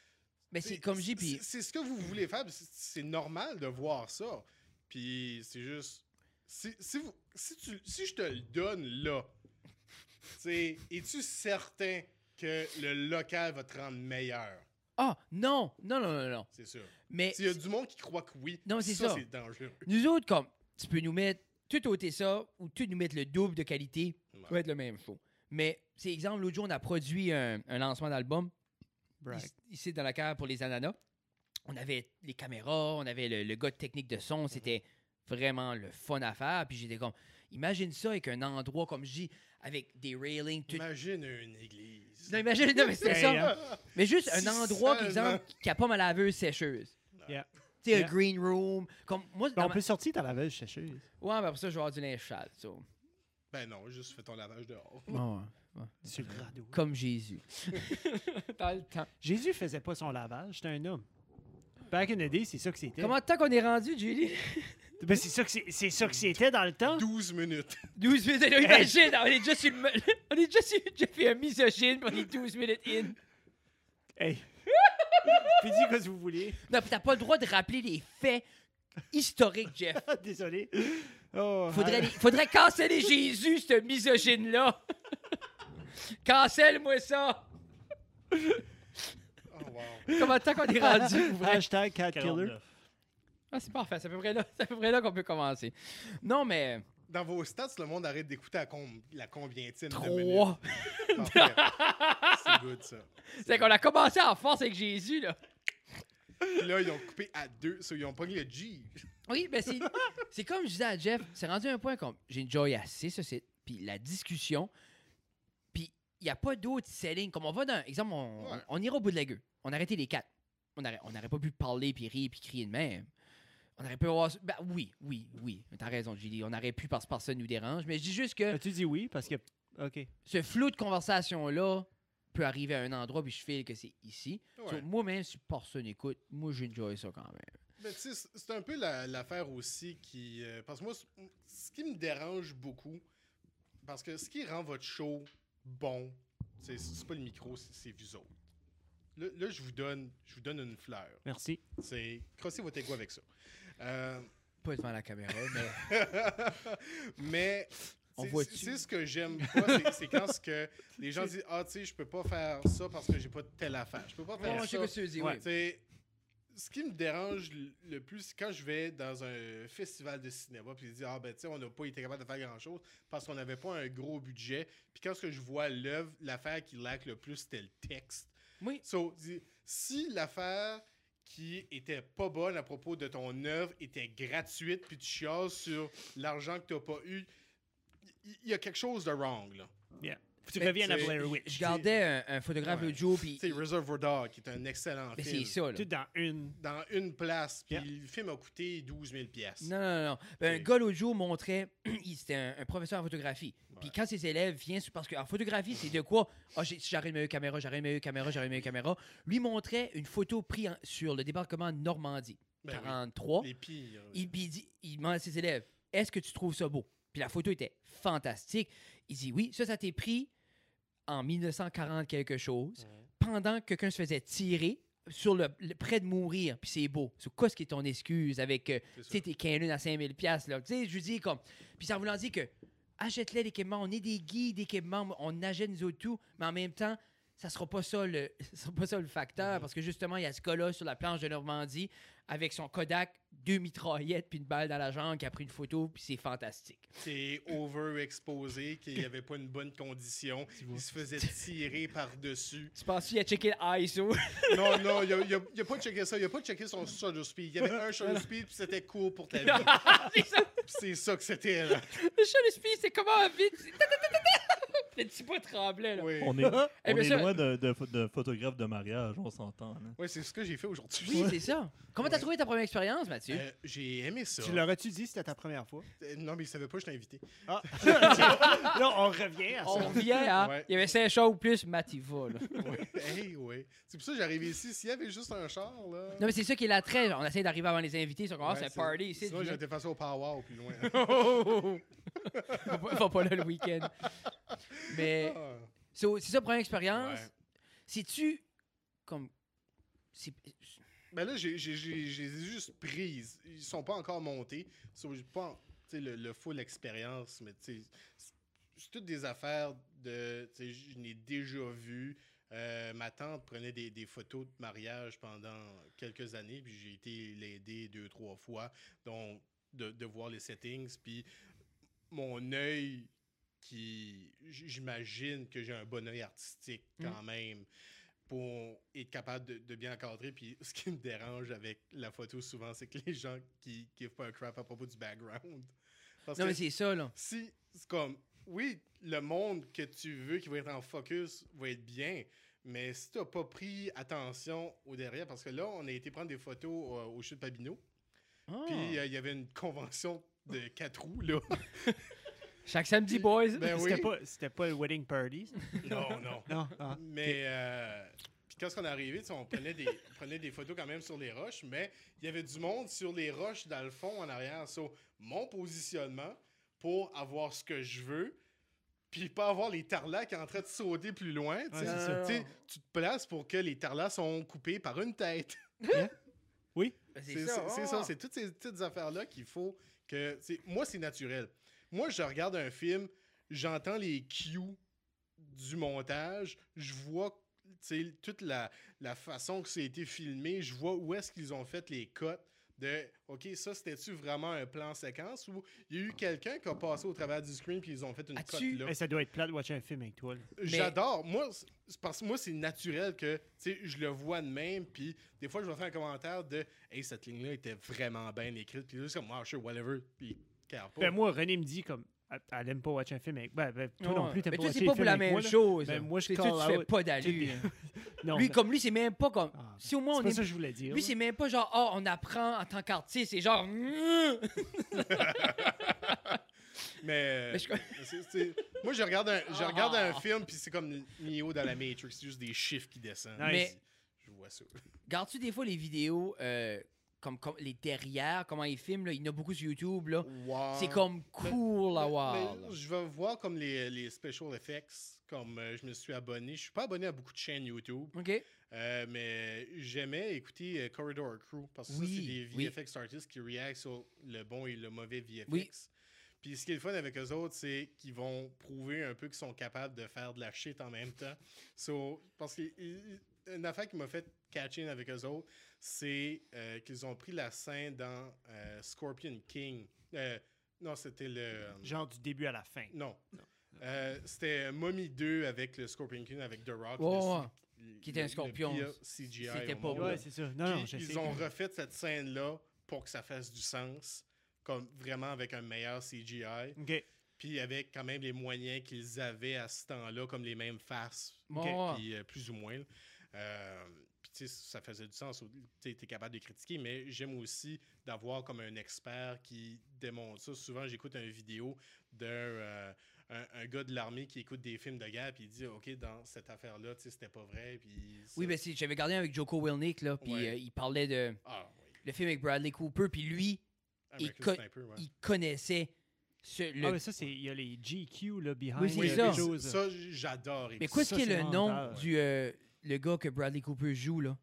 A: Ben, c'est comme j'ai, puis...
B: C'est c'est ce que vous voulez faire, puis c'est c'est normal de voir ça. Puis c'est juste... Si, si, vous, si, tu, si je te le donne là, t'sais, es-tu certain que le local va te rendre meilleur?
A: Ah, non, non, non, non, non.
B: C'est sûr.
A: Mais
B: S'il y a du monde qui croit que oui,
A: Non, c'est ça.
B: c'est dangereux.
A: nous autres, comme, tu peux nous mettre tout ôter ça ou tout nous mettre le double de qualité, ça va
B: Ouais.
A: être le même show. Mais, c'est exemple, l'autre jour, on a produit un, un lancement d'album
C: Brag.
A: ici- ici dans la cave pour les ananas. On avait les caméras, on avait le, le gars de technique de son, c'était vraiment le fun à faire. Puis j'étais comme, imagine ça avec un endroit, comme je dis, avec des railings, tout.
B: Imagine une église.
A: Non, imagine, non, mais c'était
C: Hey,
A: ça.
C: hein.
A: Mais juste
B: Si
A: un endroit, par
B: seulement.
A: exemple, qui a pas ma laveuse sécheuse.
C: Yeah.
A: Tu sais,
C: Yeah.
A: un green room. Comme moi,
C: Ben,
A: dans
C: on
A: ma-
C: peut sortir ta laveuse sécheuse.
A: Ouais, mais après ça, je vais avoir du linge sale. ça.
B: Ben non, juste fais ton lavage dehors.
A: Ouais, ouais.
C: Sur le radeau.
A: Comme Jésus. Dans le temps.
C: Jésus faisait pas son lavage, c'était un homme. Back in the day, c'est ça que c'était.
A: Comment de temps qu'on est rendu, Julie?
C: Ben, c'est ça que c'est c'est ça que c'était dans le temps.
B: douze minutes.
A: douze minutes, là, imagine, on est déjà sur le... me- On est déjà sur... J'ai fait un misogyne, puis on est douze minutes in.
C: Hey. Puis dis ce que vous voulez.
A: Non, puis t'as pas le droit de rappeler les faits historiques, Jeff.
C: Désolé. Oh,
A: Faudrait,
C: ah,
A: les- faudrait canceller Jésus, ce misogyne-là. Cancelle-moi ça.
B: Oh, wow.
A: Comment de temps qu'on est rendu, pour vrai?
C: Hashtag cat killer.
D: quarante-neuf.
A: Ah, c'est parfait, c'est à peu près là, c'est à peu près là qu'on peut commencer. Non, mais...
B: Dans vos stats, le monde arrête d'écouter à com- la combientième de
A: Trois.
B: minutes. Parfait. C'est good, ça.
A: C'est qu'on a commencé en force avec Jésus, là.
B: Puis là, ils ont coupé à deux, so ils ont pogné le G.
A: Oui, mais c'est, c'est comme je disais à Jeff, c'est rendu un point comme j'ai enjoy assez, ça, c'est. Puis la discussion, puis il n'y a pas d'autres selling. Comme on va dans. Exemple, on,
B: Ouais.
A: on, on ira au bout de la gueule. On a arrêté les quatre. On n'aurait on aurait pas pu parler, puis rire, puis crier de même. On aurait pu avoir. Ben oui, oui, oui. T'as raison, Julie. On aurait pu parce que personne nous dérange. Mais je dis juste que
C: As-tu dit oui? Parce que. OK.
A: ce flou de conversation-là peut arriver à un endroit, puis je file que c'est ici.
B: Ouais.
A: So, moi-même, si personne écoute, moi, j'enjoy ça quand même.
B: Ben, tu sais, c'est- c'est un peu la- l'affaire aussi qui. euh, parce que moi, c- ce qui me dérange beaucoup, parce que ce qui rend votre show bon, c'est c'est pas le micro, c'est c'est vous autres. Là, là, je vous donne je vous donne une fleur.
C: Merci.
B: C'est crossez votre égo avec ça. Euh,
A: Pas devant la caméra, mais.
B: mais
A: On
B: c'est-
A: voit-tu?
B: c'est ce que j'aime pas, c'est- c'est quand ce que les gens disent ah tu sais je peux pas faire ça parce que j'ai pas de telle affaire, je peux pas faire
A: Ouais, je sais
B: ça.
A: que tu veux dire,
C: Ouais.
A: oui.
B: C'est- ce qui me dérange le- le plus, c'est quand je vais dans un festival de cinéma puis je dis ah ben tu sais on n'a pas été capable de faire grand chose parce qu'on n'avait pas un gros budget. Puis quand ce que je vois l'œuvre, l'affaire qui laque le plus c'était le texte.
A: Oui.
B: So, dis- si l'affaire qui était pas bonne à propos de ton œuvre était gratuite puis tu chiales sur l'argent que tu n'as pas eu, il y, y a quelque chose de wrong là.
C: Yeah. Faut que tu
A: Mais
C: reviennes à
B: c'est-
C: Blair Witch.
A: Je gardais un, un photographe
B: Ouais.
A: l'autre jour, puis.
B: Tu sais Reservoir Dog qui est un excellent
A: Mais
B: film.
A: c'est ça, là.
C: Tout dans une.
B: Dans une place, puis
C: Yeah.
B: le film a coûté douze mille pièces.
A: Non, non, non. Ben, un
B: C'est-
A: gars l'autre jour montrait, il- c'était un, un professeur en photographie. Puis
B: Ouais.
A: quand ses élèves viennent, sur- parce qu'en photographie, c'est de quoi? Ah, j'ai- si j'arrête une meilleure caméra, j'arrête une meilleure caméra, j'arrête une meilleure caméra. Lui montrait une photo prise en- sur le débarquement de Normandie,
B: Ben oui.
A: quarante-trois.
B: Les pires.
A: Il, puis il dit, il demande à ses élèves, est-ce que tu trouves ça beau? Puis la photo était fantastique. Il dit, oui, ça, ça t'est pris en mille neuf cent quarante quelque chose, pendant que quelqu'un se faisait tirer sur le, le- près de mourir, puis c'est beau. C'est quoi ce qui est ton excuse avec, euh,
B: C'est
A: tu sais, tes Canon à cinq mille piastres, là. Tu sais, je lui dis comme... Puis ça voulant dire que, achète-les l'équipement, on est des guides d'équipement, on achète nous autres tout, mais en même temps, ça sera pas ça le, ça sera pas ça le facteur, parce que justement, il y a ce gars-là sur la planche de Normandie, avec son Kodak, deux mitraillettes, puis une balle dans la jambe, qui a pris une photo, puis c'est fantastique.
B: C'est overexposé, qu'il n'y avait pas une bonne condition. Il se faisait tirer par-dessus.
A: Tu penses qu'il a checké le I S O?
B: Non, non, il n'a pas checké ça. Il n'a pas checké son shutter speed. Il y avait un shutter speed, puis c'était cool pour ta vie.
A: c'est ça!
B: Puis c'est ça que c'était, là.
A: Le chat de speed, c'est comment vite? Le petit pas tremblait, là.
B: Oui,
D: On est,
A: Eh
D: on
A: bien,
D: est
A: ça-
D: loin de, de, de photographe de mariage, on s'entend. Là.
B: ouais, c'est ce que j'ai fait aujourd'hui.
A: Oui, c'est ça. Comment t'as trouvé ta première expérience, Mathieu?
B: Euh, j'ai aimé ça.
C: Tu l'aurais-tu dit si c'était ta première fois?
B: Euh, Non, mais il savait pas que je t'ai invité.
C: Ah. Là, on revient à ça.
A: On revient, hein?
B: Ouais.
A: Il y avait cinq chats ou plus, Matt, il va, là.
B: Ouais. Hey, ouais. C'est pour ça que j'arrive ici. S'il y avait juste un char, là.
A: Non, mais c'est ça qui est l'attrait. On essaie d'arriver avant les invités. Ils sont comme, ah,
B: Ouais,
A: c'est un party ici.
B: Sinon,
A: viens.
B: j'étais passé au Power plus loin.
A: Oh, oh, oh, oh. Va pas- va pas là le week-end. Mais
B: Ah.
A: so, c'est ça, première expérience.
B: Ouais.
A: C'est-tu comme. c'est-
B: Ben là, j'ai j'ai- j'ai- je les ai juste prises. Ils sont pas encore montés. So, j'ai pas tu sais, le, le full expérience, mais tu sais, c'est c'est toutes des affaires de. Tu sais, je l'ai déjà vu. Euh, ma tante prenait des, des photos de mariage pendant quelques années, puis j'ai été l'aider deux, trois fois. Donc, de, de voir les settings. Puis mon œil, qui. J'imagine que j'ai un bon œil artistique quand même pour être capable de, de bien encadrer. Puis ce qui me dérange avec la photo souvent, c'est que les gens qui ne pas un crap à propos du background. Parce
A: Non,
B: que
A: mais c'est ça, là.
B: si, c'est comme, oui, le monde que tu veux qui va être en focus va être bien, mais si tu n'as pas pris attention au derrière, parce que là, on a été prendre des photos euh, au chute Pabineau,
A: Ah.
B: puis euh, il y avait une convention de quatre roues, là.
A: Chaque samedi, boys.
B: Ben oui.
C: C'était pas, c'était pas le wedding party, ça?
B: Non, non.
C: Non. Ah.
B: Mais euh, puis quand on est arrivé, tu sais, on prenait, des, on prenait des photos quand même sur les roches, mais il y avait du monde sur les roches dans le fond en arrière. So, mon positionnement pour avoir ce que je veux, puis pas avoir les tarlas qui sont en train de sauter plus loin. Tu sais.
C: Ouais, c'est ça.
B: Tu sais, tu te places pour que les tarlas sont coupés par une tête.
C: Oui.
A: Ben,
B: C'est ça, c'est
A: ah.
B: ça. C'est toutes ces petites affaires-là qu'il faut que. tu sais, moi, c'est naturel. Moi, je regarde un film, j'entends les cues du montage, je vois tu sais, toute la, la façon que ça a été filmé, je vois où est-ce qu'ils ont fait les cuts de OK, ça c'était-tu vraiment un plan séquence ou il y a eu quelqu'un qui a passé au travers du screen puis ils ont fait une
A: As-tu-
B: cut là.
C: Mais ça doit être plat de watcher un film avec toi. là.
B: J'adore. Moi, c'est parce que moi, c'est naturel que tu sais, je le vois de même. Puis des fois, je vais faire un commentaire de Hey, cette ligne-là était vraiment bien écrite. Puis là, c'est comme, ah, sure, whatever. Puis, carre pas.
C: Ben, moi, René me dit comme elle, elle aime pas watcher un film avec. Ben, ben, toi
A: Ouais.
C: non plus, t'aimes
A: Mais
C: pas
A: toi,
C: watcher
A: c'est
C: les
A: pas pour
C: films
A: la
C: avec
A: même
C: moi, là.
A: chose.
C: Ben,
A: là.
C: moi, je
A: C'est
C: call
A: toi, tu fais
C: out.
A: pas d'allure.
C: Non,
A: Lui,
C: mais-
A: comme lui, c'est même pas comme.
C: Ah.
A: Si au moins
C: C'est
A: on
C: pas
A: est.
C: ça que je voulais dire.
A: Lui,
C: là.
A: c'est même pas genre, oh, on apprend en tant qu'artiste. C'est genre.
B: Mais,
A: Mais je-
B: c'est- c'est- moi, je regarde un, je regarde un
A: Ah.
B: film, puis c'est comme Neo dans la Matrix. C'est juste des chiffres qui descendent.
C: Nice.
A: Mais-
B: Je vois ça.
A: Gardes-tu des fois les vidéos, euh, comme, comme les derrière, comment ils filment, là? Il y en a beaucoup sur YouTube, là.
B: Wow.
A: C'est comme cool à
B: Mais-
A: voir.
B: mais
A: là.
B: je vais voir comme les, les special effects, comme euh, je me suis abonné. Je suis pas abonné à beaucoup de chaînes YouTube,
A: OK?
B: euh, mais j'aimais écouter euh, Corridor Crew parce que
A: Oui,
B: ça, c'est des
A: oui.
B: V F X artists qui reactent sur le bon et le mauvais V F X.
A: Oui.
B: Puis ce qui est le fun avec eux autres, c'est qu'ils vont prouver un peu qu'ils sont capables de faire de la shit en même temps. So, parce qu'une affaire qui m'a fait catch in avec eux autres, c'est euh, qu'ils ont pris la scène dans euh, Scorpion King. Euh, non, c'était le...
C: Genre du début à la fin.
B: Non. Euh, c'était Mummy deux avec le Scorpion King, avec The Rock.
A: Ouais,
B: le
A: ouais.
B: C-
A: Qui était un
B: le-
A: scorpion.
B: Le pire C G I
A: C'était
B: au
A: pas
B: monde.
A: beau.
C: Ouais, c'est ça. Non, non,
B: Puis
C: je
B: ils
C: sais
B: ont
C: que-
B: refait cette scène-là pour que ça fasse du sens, comme vraiment avec un meilleur C G I,
C: OK.
B: puis avec quand même les moyens qu'ils avaient à ce temps-là, comme les mêmes faces,
A: Ouais,
B: OK,
A: ouais.
B: puis euh, plus ou moins. là. Euh, puis tu sais, ça faisait du sens. Tu es capable de critiquer, mais j'aime aussi d'avoir comme un expert qui démontre ça. Souvent, j'écoute une vidéo d'un euh, un, un gars de l'armée qui écoute des films de guerre, puis il dit, OK, dans cette affaire-là, tu sais, c'était pas vrai. Puis ça-
A: Oui, ben c'est- j'avais regardé avec Joko Wilnick, là, puis
B: Ouais.
A: euh, il parlait de
B: Ah, oui.
A: le film avec Bradley Cooper, puis lui,
B: American
A: co-
B: Sniper, ouais.
A: il connaissait ce, le...
C: Ah, mais ça, c'est il y a les G Q là, behind.
A: Oui, c'est
C: il y a
A: ça.
C: quelque chose.
B: Ça, j'adore.
A: Mais quoi,
C: ça,
A: ce qui est
C: c'est
A: le nom
C: mental, ouais.
A: du euh, le gars que Bradley Cooper joue, là?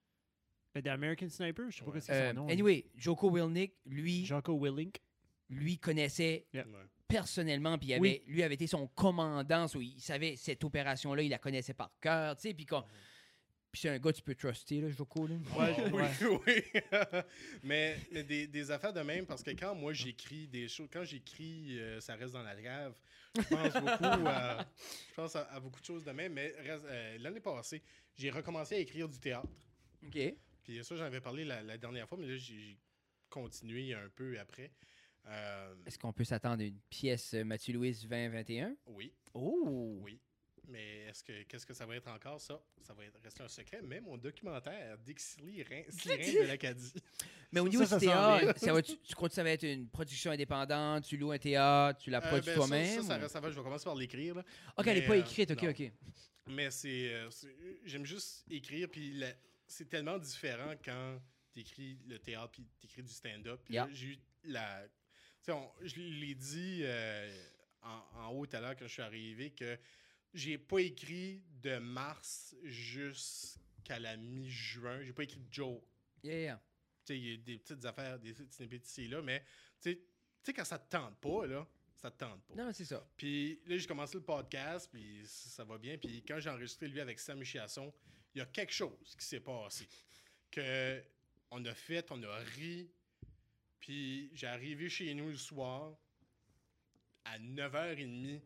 C: Ben, d'American Sniper, je sais pas
B: Ouais.
C: que c'est
A: Euh,
C: son nom.
A: anyway, Joko Wilnick, lui,
C: Jocko Willink.
A: lui connaissait
C: Yeah.
B: Ouais.
A: personnellement, puis il
C: Oui.
A: avait, lui avait été son commandant, so il savait cette opération-là, il la connaissait par cœur, tu sais, puis qu'on- puis c'est un gars que tu peux truster, là, Joko, là.
C: Ouais,
B: Ah,
C: ouais.
B: oui, oui. mais mais des, des affaires de même, parce que quand moi j'écris des choses, quand j'écris euh, Ça reste dans la grave, je pense beaucoup à, je pense à, à beaucoup de choses de même. Mais reste- euh, l'année passée, j'ai recommencé à écrire du théâtre.
A: OK.
B: Puis ça, j'en avais parlé la, la dernière fois, mais là, j'ai j'ai continué un peu après. Euh,
A: Est-ce qu'on peut s'attendre à une pièce euh, Mathieu Louis vingt vingt et un?
B: oui,
A: Oh!
B: oui. Mais est-ce que qu'est-ce que ça va être encore, ça? Ça va être, rester un secret. Mais mon documentaire Dixili Rein de l'Acadie.
A: Mais au
C: Ça,
A: niveau
C: ça
A: du
C: sent bien.
A: théâtre, ça va, tu, tu crois que ça va être une production indépendante? Tu loues un théâtre, tu la
B: Euh,
A: produis
B: ben,
A: toi-même?
B: Ça, ça, ça
A: ou-
B: reste à faire. Je vais commencer par l'écrire. là.
A: Ok, elle n'est
B: mais,
A: pas
B: euh,
A: écrite, ok,
B: non.
A: ok.
B: Mais c'est, euh, c'est- j'aime juste écrire, puis la- c'est tellement différent quand tu écris le théâtre, puis tu écris du stand-up. Puis
A: Yeah.
B: là, j'ai eu la. Tu sais, on- je l'ai dit euh, en, en haut tout à l'heure quand je suis arrivé que j'ai pas écrit de mars qu'à la mi-juin. J'ai pas écrit de joke.
A: Yeah, yeah.
B: Tu sais, il y a des petites affaires, des petites snippets ici là, mais tu sais, tu sais, quand ça te tente pas, là, ça te tente pas.
A: Non, c'est ça.
B: Puis là, j'ai commencé le podcast, puis ça va bien. Puis quand j'ai enregistré lui avec Sam Chiasson, il y a quelque chose qui s'est passé. Que on a fait, on a ri. Puis j'ai arrivé chez nous le soir, à neuf heures trente,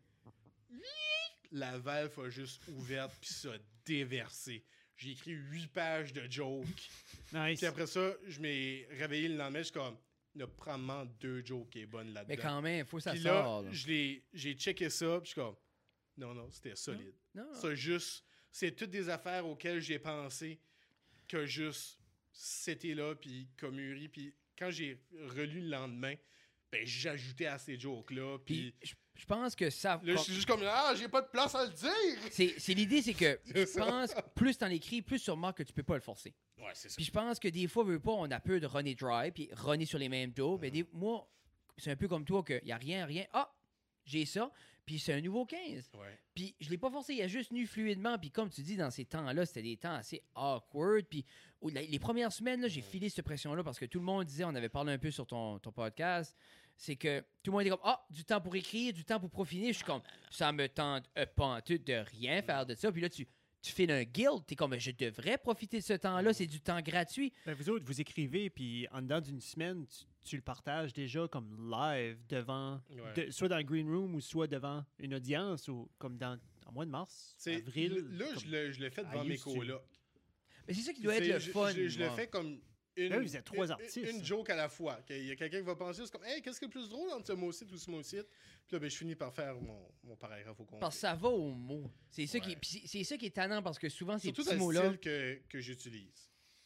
B: la valve a juste ouverte, puis ça a déversé. J'ai écrit huit pages de jokes.
C: Nice.
B: Puis après ça, je m'ai réveillé le lendemain, je suis comme, il y a probablement deux jokes qui est bonne là-dedans.
A: Mais quand même, il faut que ça
B: Puis
A: sorte.
B: là,
A: là.
B: je l'ai- j'ai checké ça, puis je suis comme, non, non, c'était solide.
A: Non, non.
B: Ça, juste, c'est toutes des affaires auxquelles j'ai pensé que juste, c'était là, puis comme mûri. Puis quand j'ai relu le lendemain, ben, j'ajoutais à ces jokes-là, puis
A: Puis je je pense que ça.
B: là, je suis juste comme, ah, j'ai pas de place à le dire!
A: C'est c'est l'idée, c'est que
B: C'est
A: je
B: ça.
A: pense plus t'en écris, plus sûrement que tu peux pas le forcer.
B: Ouais, c'est ça.
A: Puis je pense que des fois, veux pas, on a peur de runner dry, puis runner sur les mêmes jokes. Mais des, moi, c'est un peu comme toi, qu'il n'y a rien, rien. Ah, j'ai ça, puis c'est un nouveau quinze.
B: Ouais.
A: Puis je l'ai pas forcé, il a juste nu fluidement. Puis comme tu dis, dans ces temps-là, c'était des temps assez awkward. Puis au- la- les premières semaines, là, j'ai filé cette pression-là parce que tout le monde disait, on avait parlé un peu sur ton, ton podcast, c'est que tout le monde était comme, ah, du temps pour écrire, du temps pour profiter. Je suis comme, ça me tente euh, pas en tout de rien faire de ça. Puis là, tu, tu fais un guilt. T'es comme, je devrais profiter de ce temps-là, c'est du temps gratuit.
C: Ben, vous autres, vous écrivez, puis en dedans d'une semaine, tu, tu le partages déjà comme live devant,
B: Ouais.
C: de- soit dans le green room ou soit devant une audience, ou comme dans en mois de mars,
B: C'est-
C: avril.
B: Là,
C: comme-
B: je le, je le fais devant
C: I
B: mes
C: used to.
B: colocs.
A: Mais c'est ça qui doit être
B: C'est-
A: le
B: je-
A: fun.
B: Je, je le
A: moi.
B: fais comme une,
C: Ben oui, vous êtes trois
B: une-
C: artistes.
B: une joke à la fois. Il y a quelqu'un qui va penser, c'est comme, hey, qu'est-ce qui est le plus drôle entre ce mot-ci ou ce mot-ci? Puis là, ben, je finis par faire mon, mon paragraphe au complet.
A: Parce que ça va au mot. C'est ça, qui,
B: Ouais.
A: puis c'est c'est ça qui est tannant parce que souvent, ces
B: Surtout
A: petits
B: dans le
A: mots-là.
B: style que, que j'utilise.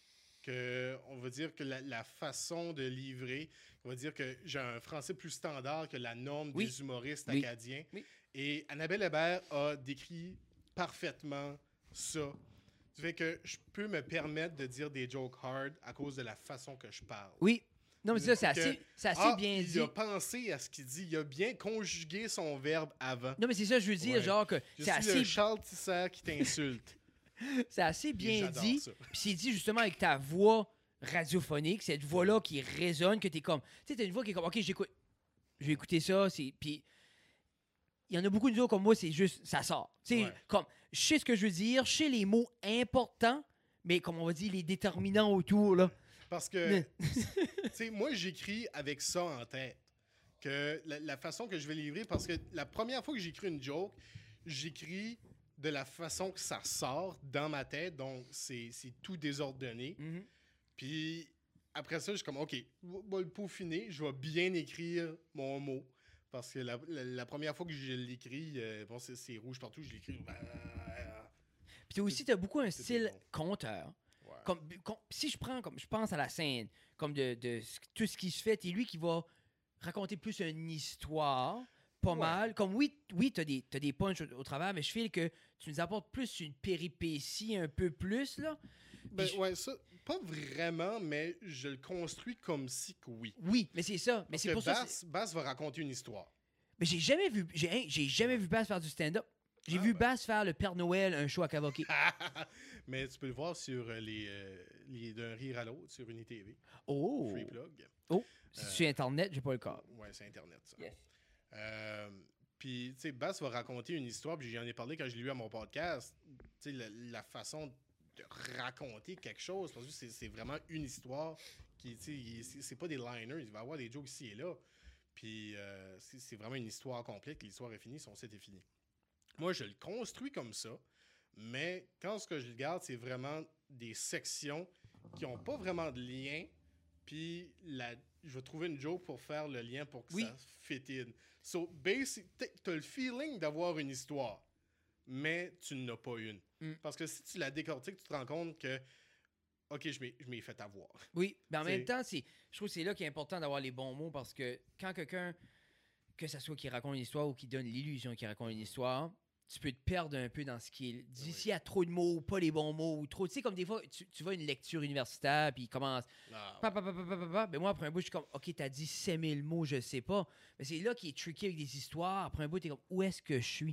B: Que, on va dire que la, la façon de livrer, on va dire que j'ai un français plus standard que la norme
A: Oui.
B: des humoristes
A: Oui.
B: acadiens.
A: Oui.
B: Et Annabelle Hébert a décrit parfaitement ça. Ça fait que je peux me permettre de dire des jokes hard à cause de la façon que je parle.
A: Oui. Non, mais ça, c'est
B: Que,
A: assez, c'est assez
B: ah,
A: bien
B: il
A: dit.
B: a pensé à ce qu'il dit. Il a bien conjugué son verbe avant.
A: Non, mais c'est ça, je veux dire,
B: Ouais.
A: genre que
B: Je
A: c'est
B: suis
A: assez,
B: le Charles Tisser qui t'insulte.
A: c'est assez
B: Et
A: bien
B: j'adore
A: dit.
B: ça.
A: Puis c'est dit justement avec ta voix radiophonique, cette voix-là qui résonne, que t'es comme. Tu sais, t'as une voix qui est comme, OK, j'écoute. Je vais écouter ça. c'est- Puis il y en a beaucoup de gens comme moi, c'est juste, ça sort. Tu sais,
B: Ouais.
A: comme, je sais ce que je veux dire, je sais les mots importants, mais comme on va dire, les déterminants autour, là.
B: Parce que, tu sais, moi, j'écris avec ça en tête. Que la, la façon que je vais livrer, parce que la première fois que j'écris une joke, j'écris de la façon que ça sort dans ma tête, donc c'est c'est tout désordonné.
A: Mhm.
B: Puis après ça, je suis comme, OK, je vais le peaufiner, je vais bien écrire mon mot. Parce que la, la- la première fois que je l'écris, euh, bon, c'est c'est rouge partout, je l'écris.
A: Puis t'as aussi, t'as beaucoup un
B: C'était
A: style
B: bon.
A: conteur.
B: Ouais.
A: Comme, com- si je prends, comme je pense à la scène, comme de, de ce- tout ce qui se fait, et lui qui va raconter plus une histoire, pas
B: Ouais.
A: mal. Comme oui, oui, t'as des, t'as des punchs au, au travers, mais je file que tu nous apportes plus une péripétie un peu plus, là.
B: Ben,
A: Puis je-
B: ouais, ça, pas vraiment, mais je le construis comme si que oui.
A: Oui, mais c'est ça. Mais
B: Parce
A: c'est
B: que
A: pour ça. que
B: Bass, Bass va raconter une histoire.
A: c'est- Mais j'ai jamais vu, j'ai, hein, j'ai jamais vu Bass faire du stand-up. J'ai
B: Ah,
A: vu
B: ben.
A: Bass faire le Père Noël, un show à Cavoquet.
B: Mais tu peux le voir sur euh, les, euh, les D'un rire à l'autre, sur Unité
A: Oh!
B: Free plug.
A: C'est sur Internet, j'ai pas le cas.
B: Ouais, c'est Internet, ça.
A: Yes.
B: Euh, Puis, tu sais, Bass va raconter une histoire, puis j'en ai parlé quand je l'ai eu à mon podcast. Tu sais, la, la façon de raconter quelque chose, parce que c'est c'est vraiment une histoire qui, tu sais, il- c'est c'est pas des liners, il va y avoir des jokes ici et là. Puis, euh, c'est c'est vraiment une histoire complète, l'histoire est finie, son set est fini. Moi, je le construis comme ça, mais quand ce que je le garde, c'est vraiment des sections qui n'ont pas vraiment de lien, puis la, je vais trouver une joke pour faire le lien pour que
A: Oui.
B: ça fit in. So, basic, tu as le feeling d'avoir une histoire, mais tu n'as pas une.
A: Mm.
B: Parce que si tu la décortiques, tu te rends compte que, OK, je m'ai je m'ai fait avoir.
A: Oui, mais en
B: C'est-
A: même temps, c'est, je trouve que c'est là qu'il est important d'avoir les bons mots parce que quand quelqu'un, que ce soit qui raconte une histoire ou qui donne l'illusion qu'il raconte une histoire, tu peux te perdre un peu dans ce qu'il dit.
B: Oui.
A: S'il y a trop de mots ou pas les bons mots ou trop. Tu sais, comme des fois, tu, tu vas à une lecture universitaire puis il commence.
B: Ah,
A: Pa, pa, pa, pa, pa, pa, pa. Ben moi, après un bout, je suis comme, OK, t'as dit cinq mille mots, je sais pas. Mais c'est là qui est tricky avec des histoires. Après un bout, t'es comme, où est-ce que je suis?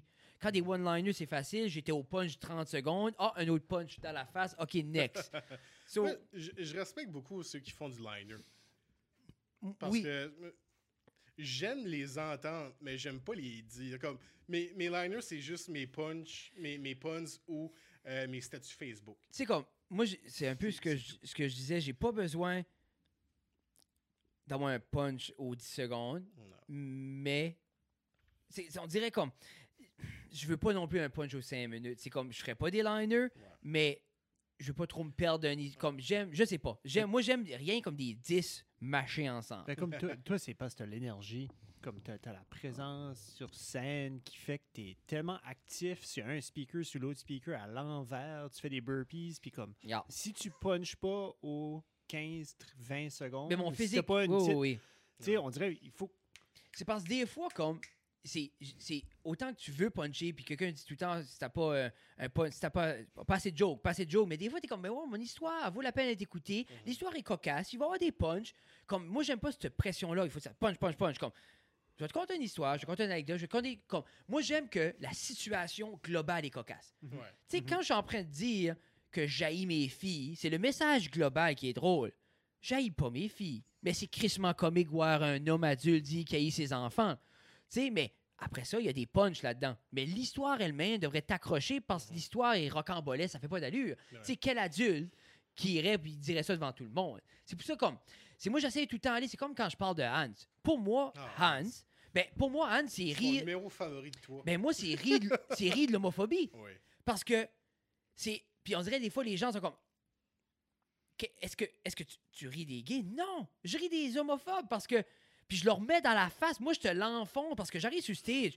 A: quand des one-liners, c'est facile. J'étais au punch trente secondes. Ah, un autre punch dans la face. OK, next. So,
B: Ouais, je, je respecte beaucoup ceux qui font du liner. Parce
A: oui.
B: que euh, j'aime les entendre, mais j'aime pas les dire. Comme, mes, mes liners, c'est juste mes punch, mes, mes puns ou euh, mes statuts Facebook.
A: Tu sais, comme, moi, j'ai- c'est un peu ce que, je, ce que je disais. J'ai pas besoin d'avoir un punch aux dix secondes,
B: Non.
A: mais c'est, c'est- on dirait comme, je veux pas non plus un punch aux cinq minutes. C'est comme, je ferais pas des liners, mais je veux pas trop me perdre un... Comme, j'aime, je sais pas. J'aime, moi, j'aime rien comme des dix mâchés ensemble.
C: Ben, comme toi, toi, c'est parce que t'as l'énergie, comme t'as as la présence sur scène qui fait que t'es tellement actif sur un speaker, sur l'autre speaker, à l'envers, tu fais des burpees, puis comme,
A: Yeah.
C: si tu punches pas aux quinze vingt secondes,
A: Mais mon
C: si
A: physique...
C: t'as pas une
A: oui,
C: petite-
A: oui, oui.
C: tu sais, on dirait, il faut...
A: C'est parce que des fois, comme, c'est, c'est autant que tu veux puncher, puis quelqu'un dit tout le temps, si t'as pas euh, un punch, si t'as pas, pas assez de joke, pas assez de joke, mais des fois, t'es comme, mais ouais, mon histoire, elle vaut la peine d'être écoutée, l'histoire est cocasse, il va y avoir des punchs. Comme, moi, j'aime pas cette pression-là, il faut que ça punch, punch, punch. Comme, je vais te conter une histoire, je vais te conter une anecdote, je vais te conter, comme, moi, j'aime que la situation globale est cocasse.
B: Ouais.
A: Tu sais, quand je suis en train de dire que j'haïs mes filles, c'est le message global qui est drôle. J'haïs pas mes filles. Mais c'est crissement comique voir un homme adulte dire qu'il haït ses enfants. Tu sais, mais après ça, il y a des punchs là-dedans. Mais l'histoire elle-même devrait t'accrocher parce que l'histoire est rocambolesque, ça fait pas d'allure. Tu sais, quel adulte qui irait et dirait ça devant tout le monde? C'est pour ça comme... C'est moi, j'essaie tout le temps d'aller, c'est comme quand je parle de Hans. Pour moi,
B: Ah,
A: Hans... Ben, pour moi, Hans, c'est
B: C'est mon
A: rire...
B: numéro favori de toi.
A: Ben, moi, c'est rire de, c'est rire de l'homophobie.
B: Oui.
A: Parce que c'est. Puis on dirait des fois, les gens sont comme. Que- Est-ce que, est-ce que tu, tu ris des gays? Non! Je ris des homophobes parce que. Puis je leur mets dans la face. Moi, je te l'enfonce parce que j'arrive sur stage.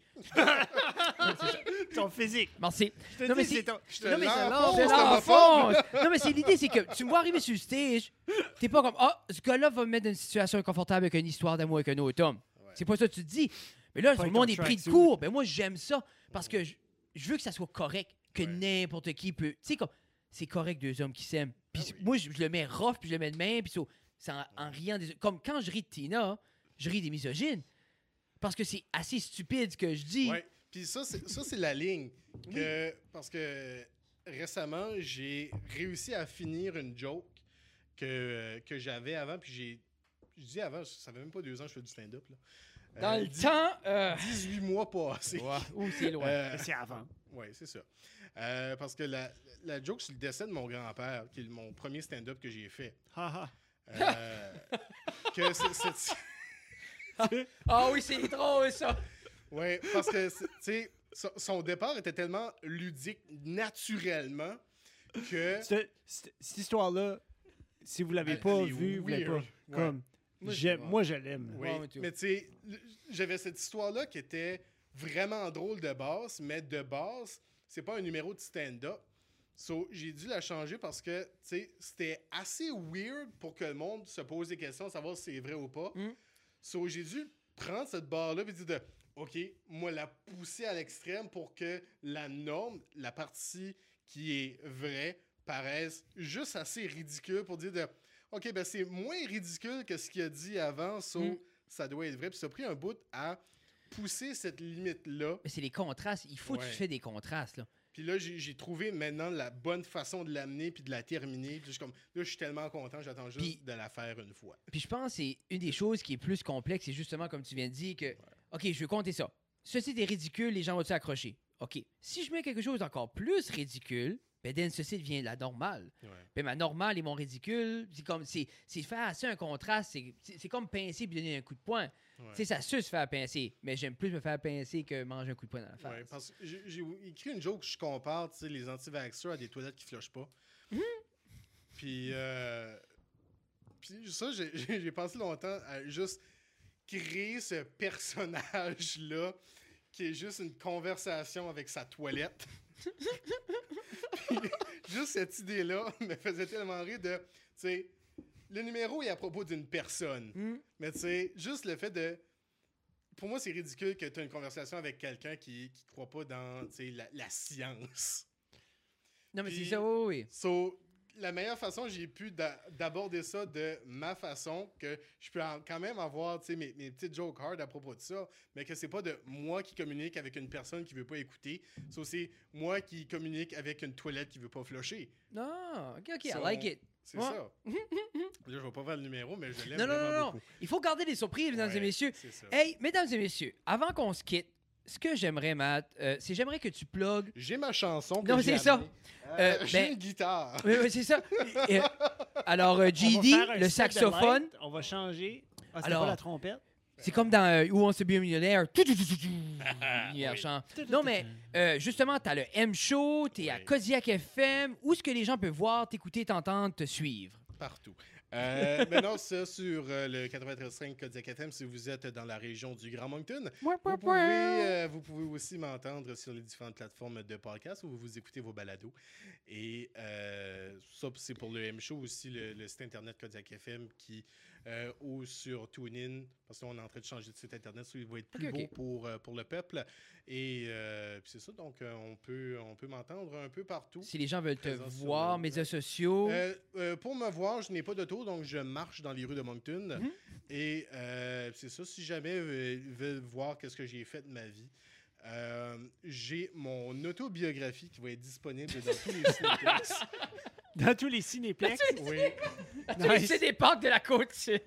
C: Ton physique.
A: Merci.
C: Je te
A: Non, mais
C: dis,
A: c'est-
C: c'est ton...
B: Je te
A: Non, mais c'est
B: l'enfonce,
A: je
B: homophobe.
A: l'enfonce. Non, mais c'est l'idée, c'est que tu me vois arriver sur le stage, t'es pas comme, ah, ce gars-là va me mettre dans une situation inconfortable avec une histoire d'amour avec un autre homme.
B: Ouais.
A: C'est pas ça que tu te dis. Mais là,
C: Pas
A: tout le
C: avec
A: monde
C: ton
A: est pris de
C: tracksuit.
A: court. Ben moi, j'aime ça parce que je, je veux que ça soit correct, que
B: Ouais.
A: n'importe qui peut. Tu sais, comme, c'est correct deux hommes qui s'aiment. Puis
B: Ah oui.
A: moi, je, je le mets rough, puis je le mets de main, puis so- c'est en, en riant des. Comme quand je ris de Tina, je ris des misogynes. Parce que c'est assez stupide ce que je dis.
B: Ouais. Puis ça, c'est, ça, c'est la ligne. Que, Parce que récemment, j'ai réussi à finir une joke que, que j'avais avant. Puis j'ai. Je dis avant, ça fait même pas deux ans que je fais du stand-up. Là.
A: Dans
B: Euh,
A: le
B: dix-
A: temps. Euh...
B: dix-huit mois passés.
A: Ouh, c'est loin.
B: Euh,
C: Mais c'est avant.
B: Oui, c'est ça. Euh, parce que la, la joke sur le décès de mon grand-père, qui est mon premier stand-up que j'ai fait,
C: Ha, ha.
B: euh, que c'est, c'est-
A: Ah oui, c'est drôle, ça.
B: ouais, parce que c'est- tu sais, son, son départ était tellement ludique naturellement que
C: Cette, cette- cette histoire-là, si vous l'avez
B: Elle-
C: pas
B: elle est
C: vue, vous l'avez pas.
B: weird. Ouais.
C: Comme,
A: Moi, je-
C: j'aime- moi, je l'aime.
B: oui,
A: Ouais, moi, tout.
B: mais tu sais, le- j'avais cette histoire-là qui était vraiment drôle de base, mais de base, c'est pas un numéro de stand-up. So, j'ai dû la changer parce que, tu sais, c'était assez weird pour que le monde se pose des questions, savoir si c'est vrai ou pas.
A: Mm.
B: So, j'ai dû prendre cette barre-là et dire de, OK, moi, la pousser à l'extrême pour que la norme, la partie qui est vraie, paraisse juste assez ridicule pour dire de, OK, ben c'est moins ridicule que ce qu'il a dit avant, so,
A: Mm.
B: ça doit être vrai. Puis ça a pris un bout à pousser cette limite-là.
A: Mais c'est les contrastes. Il faut que
B: Ouais.
A: tu fais des contrastes, là.
B: Puis là, j'ai j'ai trouvé maintenant la bonne façon de l'amener puis de la terminer. Puis je suis comme, là, je suis tellement content, j'attends juste
A: Puis-
B: de la faire une fois.
A: Puis je pense que c'est une des choses qui est plus complexe, c'est justement comme tu viens de dire que, OK, je veux compter ça. Ceci est ridicule, les gens vont s'accrocher. OK. Si je mets quelque chose d'encore plus ridicule, ben then, ceci devient la normale.
B: Ouais.
A: Ben ma normale et mon ridicule, c'est comme, c'est, c'est faire assez un contraste, c'est, c'est, c'est comme pincer puis donner un coup de poing.
B: Ouais.
A: Tu sais, ça suce se faire pincer, mais j'aime plus me faire pincer que manger un coup de poing dans la face.
B: Ouais, parce que j'ai j'ai écrit une joke où je compare tu sais, les anti-vaxxers à des toilettes qui flushent pas. Puis, euh, puis ça, j'ai- j'ai j'ai passé longtemps à juste créer ce personnage-là qui est juste une conversation avec sa toilette. Puis, juste cette idée-là me faisait tellement rire de, tu sais, le numéro est à propos d'une personne.
A: Hmm.
B: Mais tu sais, juste le fait de... Pour moi, c'est ridicule que tu aies une conversation avec quelqu'un qui ne croit pas dans tu sais, la, la science.
A: Non, mais
B: Puis-
A: c'est ça, oui, oui.
B: So, la meilleure façon, j'ai pu d'a- d'aborder ça de ma façon, que je peux en- quand même avoir tu sais, mes, mes petites jokes hard à propos de ça, mais que c'est pas de moi qui communique avec une personne qui veut pas écouter, c'est aussi moi qui communique avec une toilette qui veut pas flusher.
A: Non, ok, ok,
B: So,
A: I like it.
B: C'est
A: Ouais.
B: ça. Là, je vais pas faire le numéro, mais je l'aime
A: Non, non,
B: vraiment
A: non, non.
B: beaucoup.
A: Il faut garder des surprises, mesdames
B: Ouais,
A: et messieurs.
B: c'est ça.
A: Hey, mesdames et messieurs, avant qu'on se quitte, ce que j'aimerais, Matt, euh, c'est j'aimerais que tu plugues.
B: J'ai ma chanson que
A: Non,
B: j'ai
A: c'est ça.
B: amenée.
A: Euh,
B: Euh, j'ai
A: ben-
B: une guitare.
A: Oui, oui, c'est ça. Et, euh, alors, euh,
C: On
A: G
C: va
A: D,
C: faire un
A: le
C: set de
A: saxophone,
C: light, On va changer. Ah, c'est
A: Alors-
C: pas la trompette?
A: c'est comme dans euh, Who Wants to be a Millionaire. Tout, tout, tout, tout, tout. Lumière
B: Oui.
A: chante. Non, mais euh, justement, t'as le M-Show, t'es à
B: Oui.
A: Kodiak F M. Où est-ce que les gens peuvent voir, t'écouter, t'entendre, te suivre?
B: Partout. Euh, maintenant, ça, sur euh, le quatre-vingt-treize cinq Kodiak F M, si vous êtes dans la région du Grand Moncton, vous pouvez, euh, vous pouvez aussi m'entendre sur les différentes plateformes de podcast où vous écoutez vos balados. Et euh, ça, c'est pour le M-Show aussi, le, le site internet Kodiak F M qui, euh, ou sur TuneIn, parce qu'on est en train de changer de site internet, so il va être plus
A: Ok,
B: beau
A: ok.
B: pour, euh, pour le peuple. Et euh, puis c'est ça, donc euh, on peut, on peut m'entendre un peu partout.
A: Si les gens veulent te
B: Présent sur
A: voir,
B: le-
A: médias sociaux.
B: Euh, euh, pour me voir, je n'ai pas d'auto, donc je marche dans les rues de Moncton.
A: Mhm.
B: Et euh, c'est ça, si jamais euh, ils veulent voir qu'est-ce que j'ai fait de ma vie, euh, j'ai mon autobiographie qui va être disponible dans tous les cinéplex.
C: Dans tous les cinéplex.
B: Oui,
C: Nice.
A: C'est des parcs de la côte sud.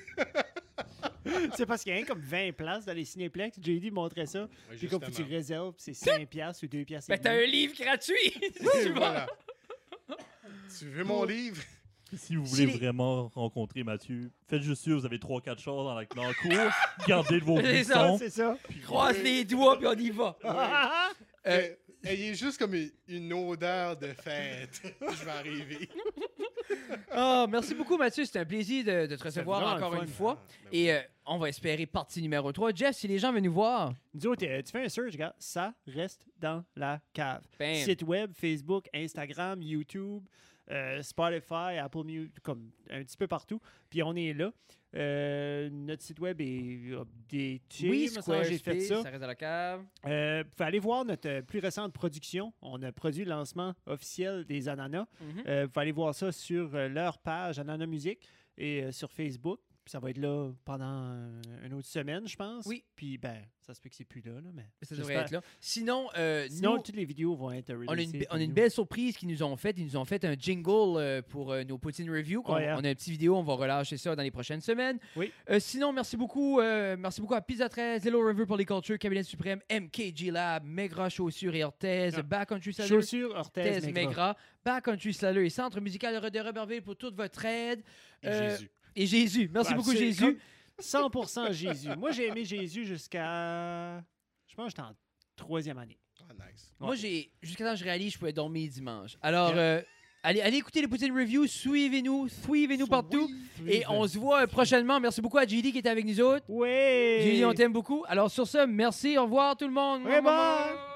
C: C'est parce qu'il y a rien comme vingt places dans les cinéplex. J D montrait ça.
B: oui,
C: Puis comme faut que tu
B: justement.
C: réserves, c'est cinq piastres ou deux piastres. et
A: Ben, t'as
C: demi.
A: un livre gratuit.
B: Et
A: Tu vas.
B: voilà. Tu veux mon livre?
D: Si vous
A: Si
D: voulez
A: les-
D: vraiment rencontrer Mathieu, faites juste sûr, vous avez trois quatre chars dans la, dans la cour, gardez de vos
A: C'est ça,
D: buissons.
C: C'est ça.
A: Croise les doigts, puis on y va. Euh,
B: Euh, ayez juste comme une, une odeur de fête. Je vais arriver.
A: Oh, merci beaucoup, Mathieu. C'était un plaisir de, de te recevoir
C: vraiment
A: encore
C: le fun.
A: une fois.
B: Ah, ben oui.
A: Et euh, on va espérer partie numéro trois. Jeff, si les gens veulent nous voir,
C: Nous autres, euh, tu fais un search, regarde, ça reste dans la cave.
A: bam.
C: Site web, Facebook, Instagram, YouTube, euh, Spotify, Apple Music, comme un petit peu partout. Puis on est là. Euh, notre site web est updaté.
A: Oui,
C: me semble, j'ai fait
A: Squarespace,
C: ça.
A: ça reste dans la cave.
C: Euh, vous pouvez aller voir notre euh, plus récente production. On a produit le lancement officiel des Ananas.
A: Mhm.
C: Euh, vous pouvez aller voir ça sur euh, leur page Ananas Musique et euh, sur Facebook. Puis ça va être là pendant euh, une autre semaine, je pense.
A: Oui.
C: Puis, ben, ça se peut que c'est plus là, là mais
A: Ça devrait
C: j'espère.
A: être là. Sinon, euh,
C: Sinon,
A: nous,
C: toutes les vidéos vont être
A: on a, une,
C: releasées
A: on a
C: pour
A: une
C: nous.
A: belle surprise qu'ils nous ont faite. Ils nous ont fait un jingle euh, pour euh, nos poutine review. qu'on-
C: Ouais, hein.
A: On a une petite vidéo, on va relâcher ça dans les prochaines semaines.
C: Oui.
A: Euh, sinon, merci beaucoup, euh, merci beaucoup à Pizza treize, Hello River pour les cultures, Cabinet Suprême, M K G Lab, Megra Chaussures et Orthèse,
C: Ah.
A: Backcountry Salut,
C: Chaussures, Orthèse,
A: Orthèse,
C: Maigrat.
A: Megra, Backcountry Slaller et Centre musical de Robertville pour toute votre aide.
B: Et
A: Euh,
B: Jésus.
A: Et Jésus. Merci
C: Ah,
A: beaucoup,
C: c'est
A: Jésus.
C: comme cent pour cent Jésus. Moi, j'ai aimé Jésus jusqu'à... Je pense que j'étais en troisième année.
B: Ah, nice.
A: Moi, j'ai jusqu'à temps que je réalise, je pouvais dormir dimanche. Alors,
C: Yeah.
A: euh, allez, allez écouter les poutines reviews, suivez-nous, suivez-nous partout. Et on se voit euh, prochainement. Merci beaucoup à J D qui était avec nous autres.
C: Oui!
A: J D, on t'aime beaucoup. Alors, sur ce, merci. Au revoir, tout le monde.
C: Ouais, bye.